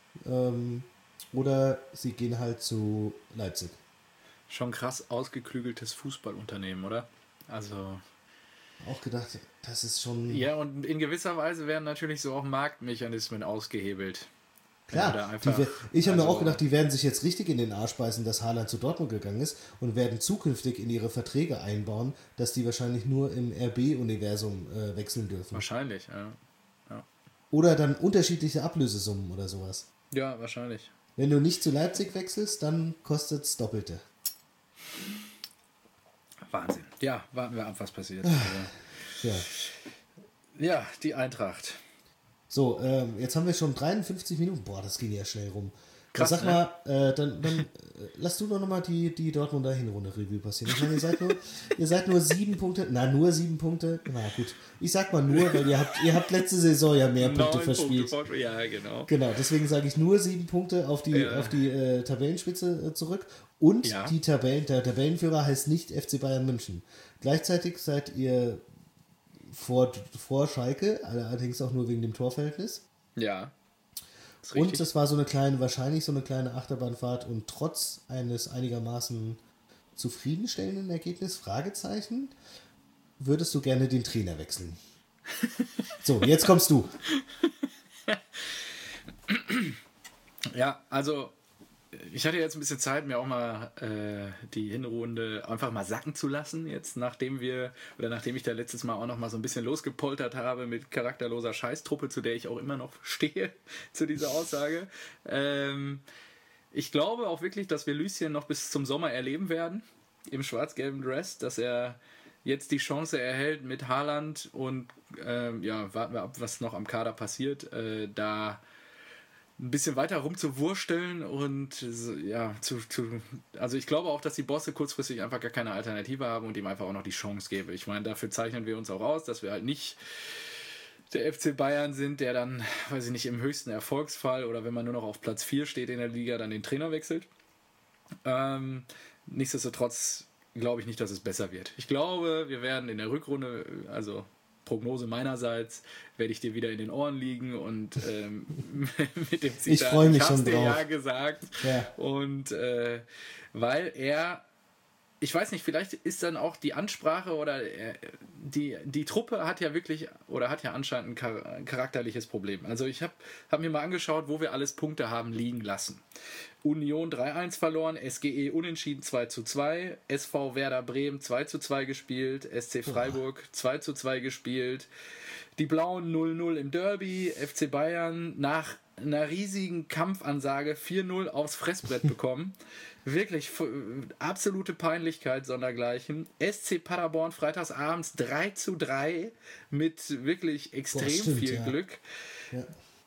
oder sie gehen halt zu Leipzig. Schon krass ausgeklügeltes Fußballunternehmen, oder? Also. Auch gedacht, das ist schon. Ja, und in gewisser Weise werden natürlich so auch Marktmechanismen ausgehebelt. Klar, ich habe mir auch gedacht, die werden sich jetzt richtig in den Arsch beißen, dass Haaland zu Dortmund gegangen ist und werden zukünftig in ihre Verträge einbauen, dass die wahrscheinlich nur im RB-Universum wechseln dürfen. Wahrscheinlich, ja. Oder dann unterschiedliche Ablösesummen oder sowas. Ja, wahrscheinlich. Wenn du nicht zu Leipzig wechselst, dann kostet es Doppelte. Wahnsinn. Ja, warten wir ab, was passiert. Ja, die Eintracht. So, jetzt haben wir schon 53 Minuten. Boah, das ging ja schnell rum. Krass, sag mal, dann lass du doch nochmal die Dortmunder Hinrunde Revue passieren. Ich meine, ihr seid nur 7 Punkte. Na, nur 7 Punkte. Na gut. Ich sag mal nur, weil ihr habt letzte Saison ja mehr Punkte verspielt. Ja, genau. Genau, deswegen sage ich nur 7 Punkte auf die Tabellenspitze zurück. Und der Tabellenführer heißt nicht FC Bayern München. Gleichzeitig seid ihr vor Schalke, allerdings auch nur wegen dem Torverhältnis. Ja. Und das war wahrscheinlich so eine kleine Achterbahnfahrt und trotz eines einigermaßen zufriedenstellenden Ergebnisses, Fragezeichen, würdest du gerne den Trainer wechseln. So, jetzt kommst du. Ja, also ich hatte jetzt ein bisschen Zeit, mir auch mal die Hinrunde einfach mal sacken zu lassen, jetzt nachdem ich da letztes Mal auch noch mal so ein bisschen losgepoltert habe mit charakterloser Scheißtruppe, zu der ich auch immer noch stehe, zu dieser Aussage. Ich glaube auch wirklich, dass wir Lucien noch bis zum Sommer erleben werden, im schwarz-gelben Dress, dass er jetzt die Chance erhält mit Haaland und warten wir ab, was noch am Kader passiert, da ein bisschen weiter rumzuwursteln und also ich glaube auch, dass die Bosse kurzfristig einfach gar keine Alternative haben und ihm einfach auch noch die Chance gebe. Ich meine, dafür zeichnen wir uns auch aus, dass wir halt nicht der FC Bayern sind, der dann, weiß ich nicht, im höchsten Erfolgsfall oder wenn man nur noch auf Platz 4 steht in der Liga, dann den Trainer wechselt. Nichtsdestotrotz glaube ich nicht, dass es besser wird. Ich glaube, wir werden in der Rückrunde, also Prognose meinerseits, werde ich dir wieder in den Ohren liegen und mit dem Zitat, ich freue mich hab's schon dir drauf. ja gesagt. Ja. Und weil er ich weiß nicht, vielleicht ist dann auch die Ansprache oder die Truppe hat ja wirklich oder hat ja anscheinend ein charakterliches Problem. Also ich hab mir mal angeschaut, wo wir alles Punkte haben liegen lassen. Union 3-1 verloren, SGE unentschieden 2-2, SV Werder Bremen 2-2 gespielt, SC Freiburg 2-2 gespielt, die Blauen 0-0 im Derby, FC Bayern nach einer riesigen Kampfansage 4-0 aufs Fressbrett bekommen. Wirklich absolute Peinlichkeit sondergleichen. SC Paderborn freitagsabends 3-3 mit wirklich extrem viel Glück. Ja.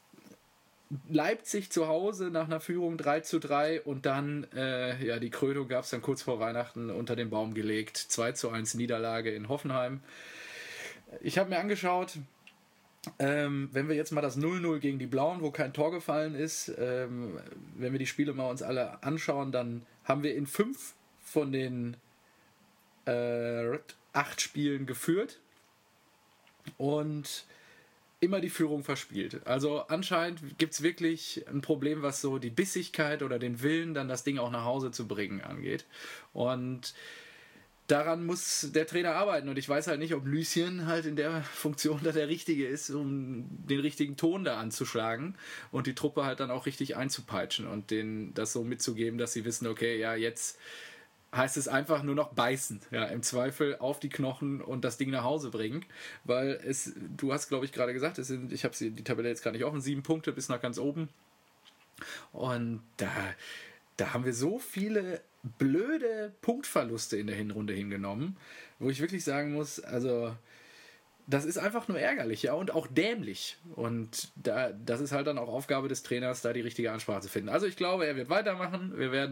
Leipzig zu Hause nach einer Führung 3-3 und dann die Krönung gab es dann kurz vor Weihnachten unter den Baum gelegt. 2-1 Niederlage in Hoffenheim. Ich habe mir angeschaut, wenn wir jetzt mal das 0-0 gegen die Blauen, wo kein Tor gefallen ist, wenn wir die Spiele mal uns alle anschauen, dann haben wir in 5 von den 8 Spielen geführt und immer die Führung verspielt. Also anscheinend gibt es wirklich ein Problem, was so die Bissigkeit oder den Willen, dann das Ding auch nach Hause zu bringen, angeht. Und daran muss der Trainer arbeiten und ich weiß halt nicht, ob Lucien halt in der Funktion da der Richtige ist, um den richtigen Ton da anzuschlagen und die Truppe halt dann auch richtig einzupeitschen und denen das so mitzugeben, dass sie wissen, okay, ja, jetzt heißt es einfach nur noch beißen, ja, im Zweifel auf die Knochen und das Ding nach Hause bringen, weil du hast, glaube ich, gerade gesagt, ich habe die Tabelle jetzt gar nicht offen, 7 Punkte bis nach ganz oben und da haben wir so viele blöde Punktverluste in der Hinrunde hingenommen, wo ich wirklich sagen muss, also das ist einfach nur ärgerlich, ja, und auch dämlich. Und das ist halt dann auch Aufgabe des Trainers, da die richtige Ansprache zu finden. Also ich glaube, er wird weitermachen.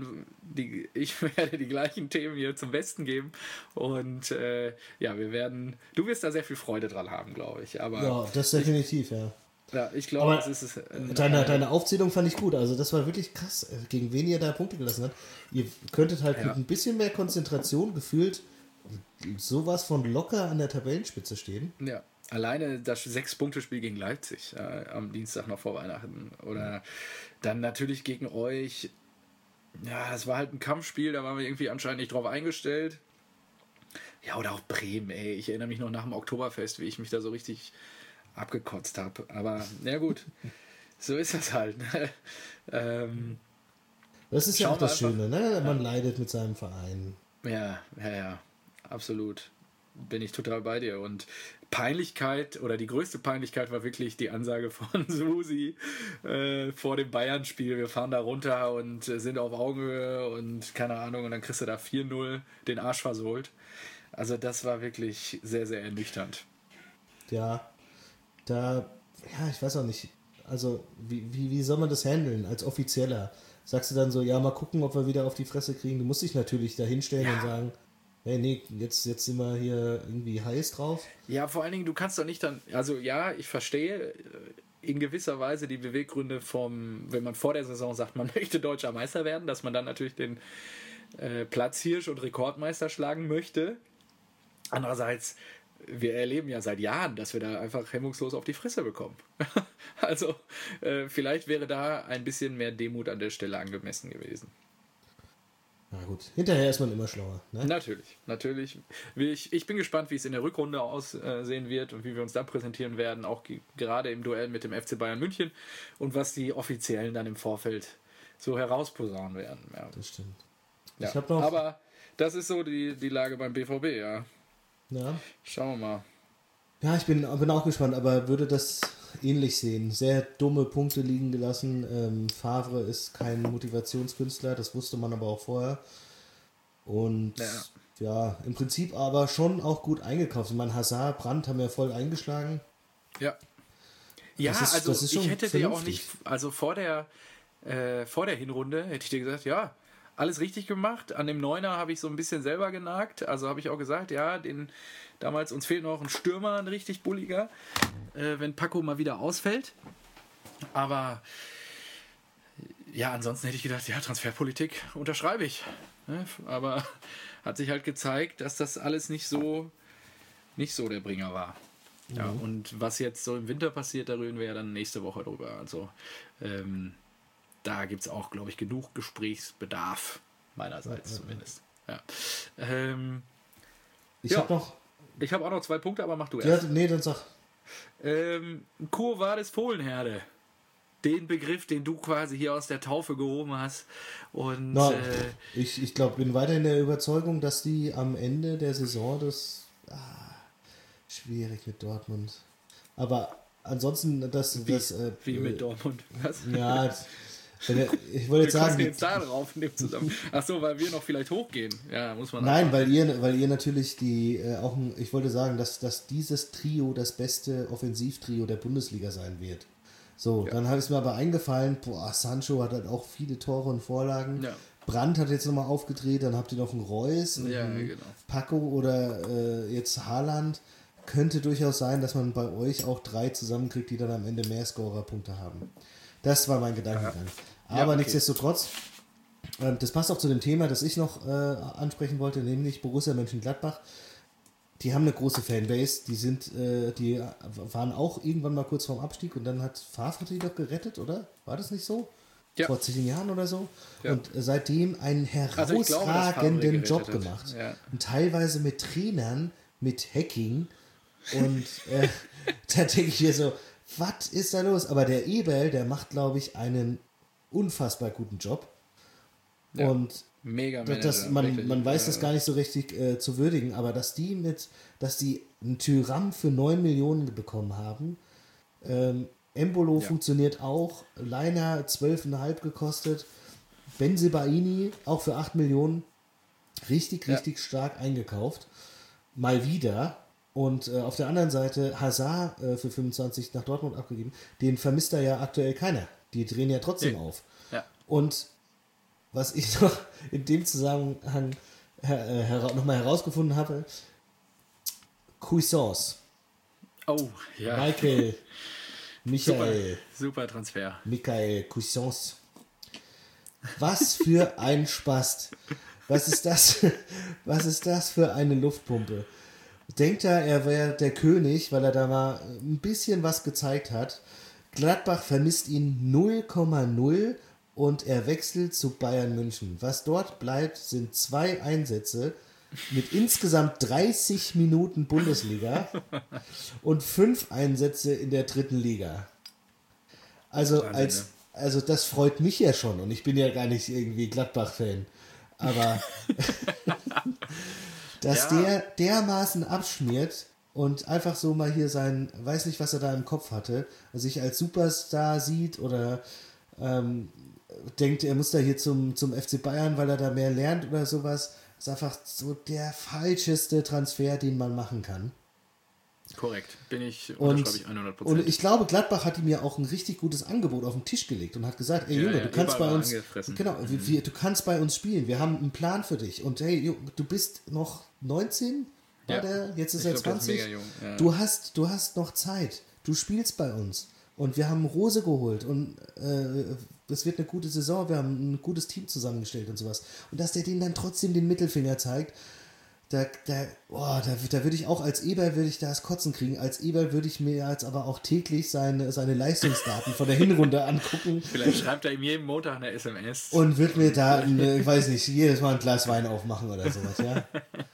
Ich werde die gleichen Themen hier zum Besten geben. Und du wirst da sehr viel Freude dran haben, glaube ich. Aber ja, das definitiv, ja. Ja, ich glaube, das ist es. Deine Aufzählung fand ich gut. Also das war wirklich krass, gegen wen ihr da Punkte gelassen habt. Ihr könntet halt mit ein bisschen mehr Konzentration gefühlt sowas von locker an der Tabellenspitze stehen. Ja, alleine das 6-Punkte-Spiel gegen Leipzig am Dienstag noch vor Weihnachten. Oder dann natürlich gegen euch. Ja, es war halt ein Kampfspiel, da waren wir irgendwie anscheinend nicht drauf eingestellt. Ja, oder auch Bremen, ey. Ich erinnere mich noch nach dem Oktoberfest, wie ich mich da so richtig abgekotzt habe. Aber, ja gut, so ist das halt. Das ist ja auch das Schöne, ne? Man leidet mit seinem Verein. Ja, absolut. Bin ich total bei dir. Und Peinlichkeit oder die größte Peinlichkeit war wirklich die Ansage von Susi vor dem Bayern-Spiel. Wir fahren da runter und sind auf Augenhöhe und keine Ahnung. Und dann kriegst du da 4-0 den Arsch versohlt. Also das war wirklich sehr, sehr ernüchternd. Ja, ich weiß auch nicht. Also wie soll man das handeln als Offizieller? Sagst du dann so, ja, mal gucken, ob wir wieder auf die Fresse kriegen. Du musst dich natürlich da hinstellen und sagen, hey, nee, jetzt sind wir hier irgendwie heiß drauf. Ja, vor allen Dingen, du kannst doch nicht dann, also ja, ich verstehe in gewisser Weise die Beweggründe wenn man vor der Saison sagt, man möchte deutscher Meister werden, dass man dann natürlich den Platzhirsch und Rekordmeister schlagen möchte. Andererseits, wir erleben ja seit Jahren, dass wir da einfach hemmungslos auf die Fresse bekommen. Also vielleicht wäre da ein bisschen mehr Demut an der Stelle angemessen gewesen. Na gut, hinterher ist man immer schlauer. Ne? Natürlich. Ich bin gespannt, wie es in der Rückrunde aussehen wird und wie wir uns da präsentieren werden, auch gerade im Duell mit dem FC Bayern München und was die Offiziellen dann im Vorfeld so herausposaunen werden. Ja. Das stimmt. Ja. Aber das ist so die Lage beim BVB, ja. Ja. Schauen wir mal. Ja, ich bin auch gespannt, aber würde das ähnlich sehen. Sehr dumme Punkte liegen gelassen. Favre ist kein Motivationskünstler, das wusste man aber auch vorher. Und ja, im Prinzip aber schon auch gut eingekauft. Ich meine, Hazard, Brandt haben ja voll eingeschlagen. Ja. Ja, also ich hätte dir auch nicht, also vor der Hinrunde hätte ich dir gesagt, ja, alles richtig gemacht. An dem Neuner habe ich so ein bisschen selber genagt. Also habe ich auch gesagt, ja, damals uns fehlt noch ein Stürmer, ein richtig bulliger, wenn Paco mal wieder ausfällt. Aber ja, ansonsten hätte ich gedacht, ja, Transferpolitik unterschreibe ich. Aber hat sich halt gezeigt, dass das alles nicht so der Bringer war. Ja, und was jetzt so im Winter passiert, da reden wir ja dann nächste Woche drüber. Also da gibt es auch, glaube ich, genug Gesprächsbedarf, meinerseits zumindest. Ja. Ich habe noch... Ich habe auch noch 2 Punkte, aber mach du Ja, erst. nee, dann sag... Quo vadis Fohlenherde. Den Begriff, den du quasi hier aus der Taufe gehoben hast. Und Na, ich glaube, bin weiterhin der Überzeugung, dass die am Ende der Saison schwierig mit Dortmund. Aber ansonsten, wie mit Dortmund. Was? Ja, ich wollte jetzt sagen... jetzt da drauf in dem Zusammenhang. Achso, weil wir noch vielleicht hochgehen. Ja, muss man... Nein, weil ihr natürlich ich wollte sagen, dass dieses Trio das beste Offensivtrio der Bundesliga sein wird. So, dann ist mir aber eingefallen, Sancho hat halt auch viele Tore und Vorlagen. Ja. Brandt hat jetzt nochmal aufgedreht, dann habt ihr noch einen Reus, genau. Paco oder jetzt Haaland. Könnte durchaus sein, dass man bei euch auch 3 zusammenkriegt, die dann am Ende mehr Scorerpunkte haben. Das war mein Gedankengang. Aber okay. Nichtsdestotrotz, das passt auch zu dem Thema, das ich noch ansprechen wollte, nämlich Borussia Mönchengladbach. Die haben eine große Fanbase, die waren auch irgendwann mal kurz vorm Abstieg und dann hat Favre die doch gerettet, oder? War das nicht so? Ja. Vor 10 Jahren oder so. Ja. Und seitdem einen herausragenden Job gemacht. Ja. Und teilweise mit Trainern, mit Hacking. Und da denke ich mir so, was ist da los? Aber der Eberl, der macht, glaube ich, einen unfassbar guten Job. Ja. Und Mega man weiß das gar nicht so richtig zu würdigen, aber dass die einen Tyram für 9 Millionen bekommen haben, Embolo funktioniert auch, Leiner 12,5 gekostet, Bensebaini auch für 8 Millionen, richtig stark eingekauft, mal wieder. Und auf der anderen Seite Hazard für 25 nach Dortmund abgegeben, den vermisst da ja aktuell keiner. Die drehen ja trotzdem auf. Ja. Und was ich noch in dem Zusammenhang nochmal herausgefunden habe, Cuisance. Oh, ja. Michael Super Transfer. Michael Cuisance. Was für ein Spast. Was ist das für eine Luftpumpe? Denkt er wäre der König, weil er da mal ein bisschen was gezeigt hat. Gladbach vermisst ihn 0,0 und er wechselt zu Bayern München. Was dort bleibt, sind 2 Einsätze mit insgesamt 30 Minuten Bundesliga und 5 Einsätze in der 3. Liga. Also das freut mich ja schon und ich bin ja gar nicht irgendwie Gladbach-Fan. Aber dass der dermaßen abschmiert und einfach so mal hier weiß nicht, was er da im Kopf hatte, sich als Superstar sieht oder denkt, er muss da hier zum FC Bayern, weil er da mehr lernt oder sowas, ist einfach so der falscheste Transfer, den man machen kann. Korrekt, unterschreibe ich 100%. Und ich glaube, Gladbach hat ihm ja auch ein richtig gutes Angebot auf den Tisch gelegt und hat gesagt, ey Junge, du kannst bei uns, du kannst bei uns spielen, wir haben einen Plan für dich und hey, du bist noch 19, jetzt ist er 20, du hast noch Zeit, du spielst bei uns und wir haben Rose geholt und es wird eine gute Saison, wir haben ein gutes Team zusammengestellt und sowas. Und dass der denen dann trotzdem den Mittelfinger zeigt, da würde ich auch als Eberl würde ich das Kotzen kriegen. Als Eberl würde ich mir jetzt aber auch täglich seine Leistungsdaten von der Hinrunde angucken. Vielleicht schreibt er ihm jeden Montag eine SMS. Und wird mir da, ich weiß nicht, jedes Mal ein Glas Wein aufmachen oder sowas, ja?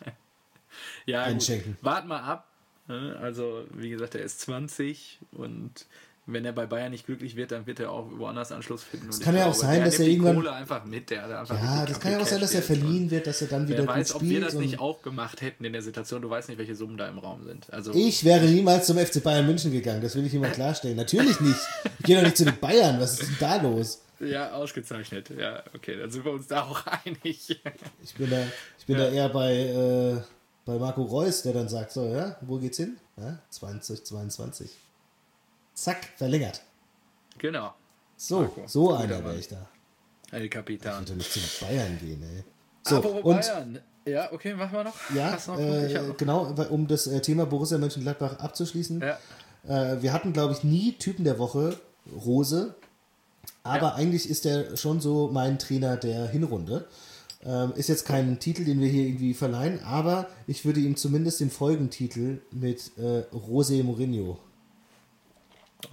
Ja, einschenken. Wart mal ab. Also, wie gesagt, er ist 20 und wenn er bei Bayern nicht glücklich wird, dann wird er auch woanders Anschluss finden. Es kann ja auch sein, dass er irgendwann... Kohle einfach mit, das kann ja auch sein, dass er verliehen wird, dass er dann wieder gut spielt. Ob wir das und nicht auch gemacht hätten in der Situation, du weißt nicht, welche Summen da im Raum sind. Also ich wäre niemals zum FC Bayern München gegangen, das will ich immer klarstellen. Natürlich nicht. Ich gehe doch nicht zu den Bayern, was ist denn da los? Ja, ausgezeichnet. Ja, okay, dann sind wir uns da auch einig. Ich bin da eher bei Marco Reus, der dann sagt, so, ja, wo geht's hin? Ja, 2022. Zack, verlängert. Genau. So, Marco, so einer wäre ich da. El Capitan. Ich würde nicht zu Bayern gehen, ey. So, apropos Bayern. Ja, okay, machen wir noch. Ja, genau, um das Thema Borussia Mönchengladbach abzuschließen. Ja. Wir hatten, glaube ich, nie Typen der Woche, Rose. Aber eigentlich ist der schon so mein Trainer der Hinrunde. Ist jetzt kein Titel, den wir hier irgendwie verleihen, aber ich würde ihm zumindest den Folgentitel mit José Mourinho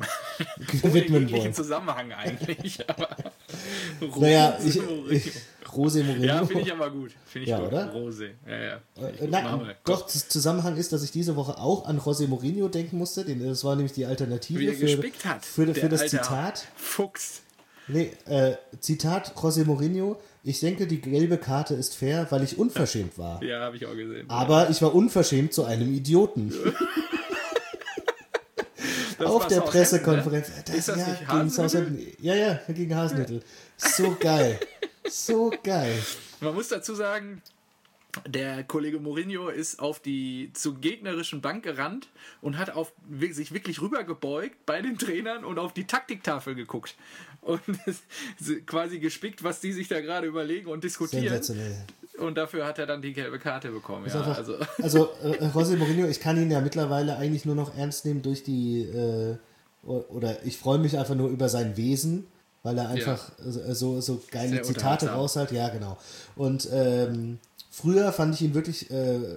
widmen wollen. Zusammenhang eigentlich, aber José Mourinho. Ja, finde ich aber gut. Finde ich ja, gut. oder? Rose. Ja. Nein, doch, das Zusammenhang ist, dass ich diese Woche auch an José Mourinho denken musste. Das war nämlich die Alternative Wie er gespickt hat. für das alter Zitat. Fuchs. Nee, Zitat José Mourinho. Ich denke, die gelbe Karte ist fair, weil ich unverschämt war. Ja, habe ich auch gesehen. Aber ich war unverschämt zu einem Idioten. Auf der Pressekonferenz. Ne? Ist das nicht gegen Hasenhüttl? Ja, gegen Hasenhüttl. So geil. So geil. Man muss dazu sagen, der Kollege Mourinho ist auf die zur gegnerischen Bank gerannt und hat sich wirklich rübergebeugt bei den Trainern und auf die Taktiktafel geguckt. Und quasi gespickt, was die sich da gerade überlegen und diskutieren. Sensationell. Und dafür hat er dann die gelbe Karte bekommen. Ja, also José Mourinho, ich kann ihn ja mittlerweile eigentlich nur noch ernst nehmen durch die, oder ich freue mich einfach nur über sein Wesen, weil er einfach so geile sehr Zitate raushält. Ja, genau. Und früher fand ich ihn wirklich,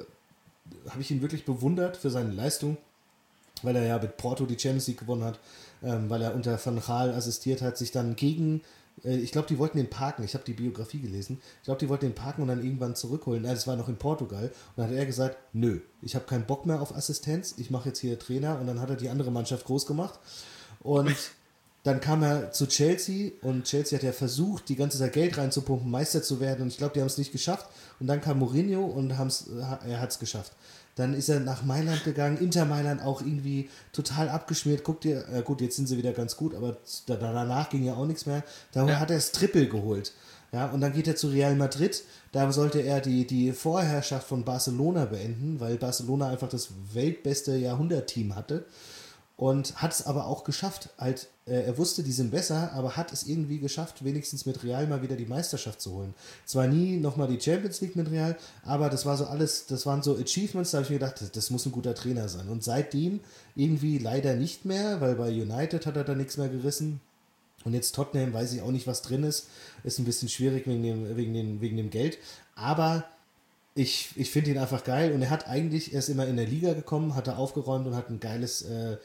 habe ich ihn wirklich bewundert für seine Leistung, weil er ja mit Porto die Champions League gewonnen hat, weil er unter Van Gaal assistiert hat, sich dann gegen, ich glaube, die wollten den parken, ich habe die Biografie gelesen, ich glaube, die wollten den parken und dann irgendwann zurückholen, das war noch in Portugal, und dann hat er gesagt, nö, ich habe keinen Bock mehr auf Assistenz, ich mache jetzt hier Trainer, und dann hat er die andere Mannschaft groß gemacht und dann kam er zu Chelsea und Chelsea hat ja versucht, die ganze Zeit Geld reinzupumpen, Meister zu werden, und ich glaube, die haben es nicht geschafft, und dann kam Mourinho und er hat es geschafft. Dann ist er nach Mailand gegangen, Inter Mailand auch irgendwie total abgeschmiert. Guck dir, gut, jetzt sind sie wieder ganz gut, aber danach ging ja auch nichts mehr. Da hat er das Triple geholt. Ja, und dann geht er zu Real Madrid. Da sollte er die Vorherrschaft von Barcelona beenden, weil Barcelona einfach das weltbeste Jahrhundertteam hatte. Und hat es aber auch geschafft. Er wusste, die sind besser, aber hat es irgendwie geschafft, wenigstens mit Real mal wieder die Meisterschaft zu holen. Zwar nie nochmal die Champions League mit Real, aber das war so alles, das waren so Achievements, da habe ich mir gedacht, das muss ein guter Trainer sein. Und seitdem irgendwie leider nicht mehr, weil bei United hat er da nichts mehr gerissen. Und jetzt Tottenham, weiß ich auch nicht, was drin ist. Ist ein bisschen schwierig wegen dem Geld. Aber ich finde ihn einfach geil. Und er ist immer in der Liga gekommen, hat er aufgeräumt und hat ein geiles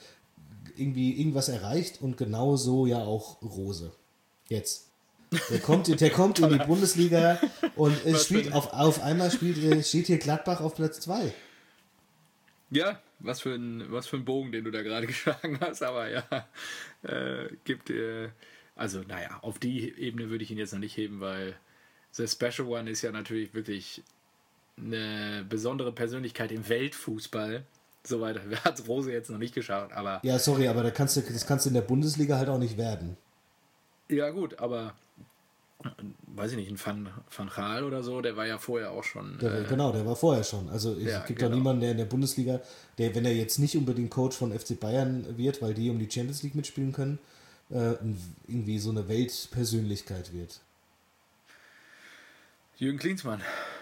irgendwas erreicht, und genau so ja auch Rose. Jetzt. Der kommt in die Bundesliga und spielt auf einmal steht hier Gladbach auf Platz 2. Ja, was für ein Bogen, den du da gerade geschlagen hast, aber ja, auf die Ebene würde ich ihn jetzt noch nicht heben, weil The Special One ist ja natürlich wirklich eine besondere Persönlichkeit im Weltfußball. Soweit hat Rose jetzt noch nicht geschafft, aber... Ja, sorry, aber das kannst du in der Bundesliga halt auch nicht werden. Ja gut, aber weiß ich nicht, ein Van Gaal oder so, der war ja vorher auch schon... Der war vorher schon. Also es gibt doch niemanden, der in der Bundesliga, wenn er jetzt nicht unbedingt Coach von FC Bayern wird, weil die um die Champions League mitspielen können, irgendwie so eine Weltpersönlichkeit wird. Jürgen Klinsmann.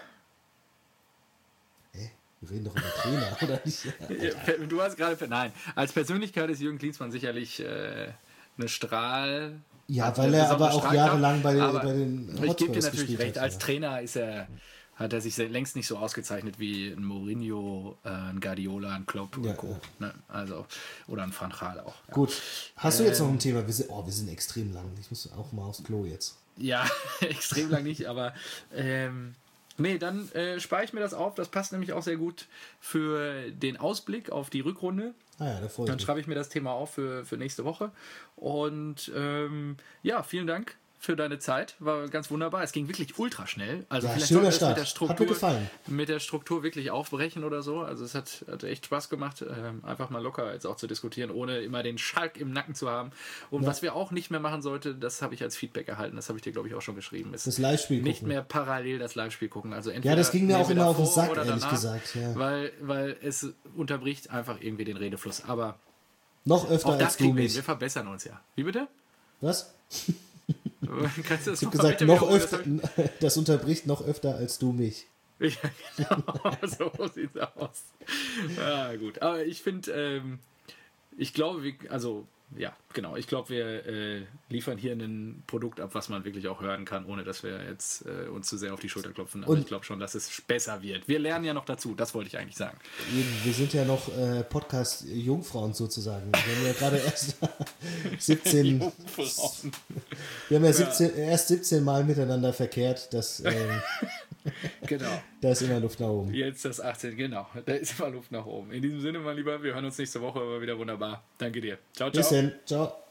Wir reden doch über Trainer, oder nicht? Du hast gerade... Nein, als Persönlichkeit ist Jürgen Klinsmann sicherlich eine Strahl... Ja, weil er aber auch jahrelang bei den Hotspurs ich gebe dir natürlich recht, hat, als Trainer hat er sich längst nicht so ausgezeichnet wie ein Mourinho, ein Guardiola, ein Klopp und Co. Ja. Ne? Also, oder ein Van Gaal auch. Ja. Gut, hast du jetzt noch ein Thema? Wir sind extrem lang. Ich muss auch mal aufs Klo jetzt. Ja, extrem lang nicht, aber nee, dann spare ich mir das auf. Das passt nämlich auch sehr gut für den Ausblick auf die Rückrunde. Ah ja, da freue ich Dann mich. schreibe ich mir das Thema auf für nächste Woche. Und vielen Dank für deine Zeit. War ganz wunderbar. Es ging wirklich ultra schnell. Also vielleicht schöner sollten wir das Start. Hat mir gefallen. mit der Struktur wirklich aufbrechen oder so. Also es hat echt Spaß gemacht, einfach mal locker jetzt auch zu diskutieren, ohne immer den Schalk im Nacken zu haben. Und was wir auch nicht mehr machen sollten, das habe ich als Feedback erhalten, das habe ich dir, glaube ich, auch schon geschrieben, ist das Live-Spiel nicht gucken. mehr parallel das Live-Spiel gucken. Also entweder das ging mir auch immer auf den Sack, oder ehrlich danach, gesagt. Ja. Weil es unterbricht einfach irgendwie den Redefluss. Aber noch öfter auch das als du kriegen wir hin. mich. Wir verbessern uns ja. Wie bitte? Was? Kannst du das Ich habe gesagt, noch öfter, das unterbricht noch öfter als du mich. Ja, genau, so sieht's aus. Ja, gut. Aber ich finde, ich glaube, ja, genau. Ich glaube, wir liefern hier ein Produkt ab, was man wirklich auch hören kann, ohne dass wir jetzt uns zu sehr auf die Schulter klopfen. Aber ich glaube schon, dass es besser wird. Wir lernen ja noch dazu, das wollte ich eigentlich sagen. Wir sind ja noch Podcast-Jungfrauen sozusagen. Wir haben ja gerade erst 17... Wir haben ja erst 17 Mal miteinander verkehrt. Genau. Da ist immer Luft nach oben. Jetzt das 18, genau. Da ist immer Luft nach oben. In diesem Sinne, mein Lieber, wir hören uns nächste Woche, aber wieder wunderbar. Danke dir. Ciao, ciao. Bis dann. Ciao.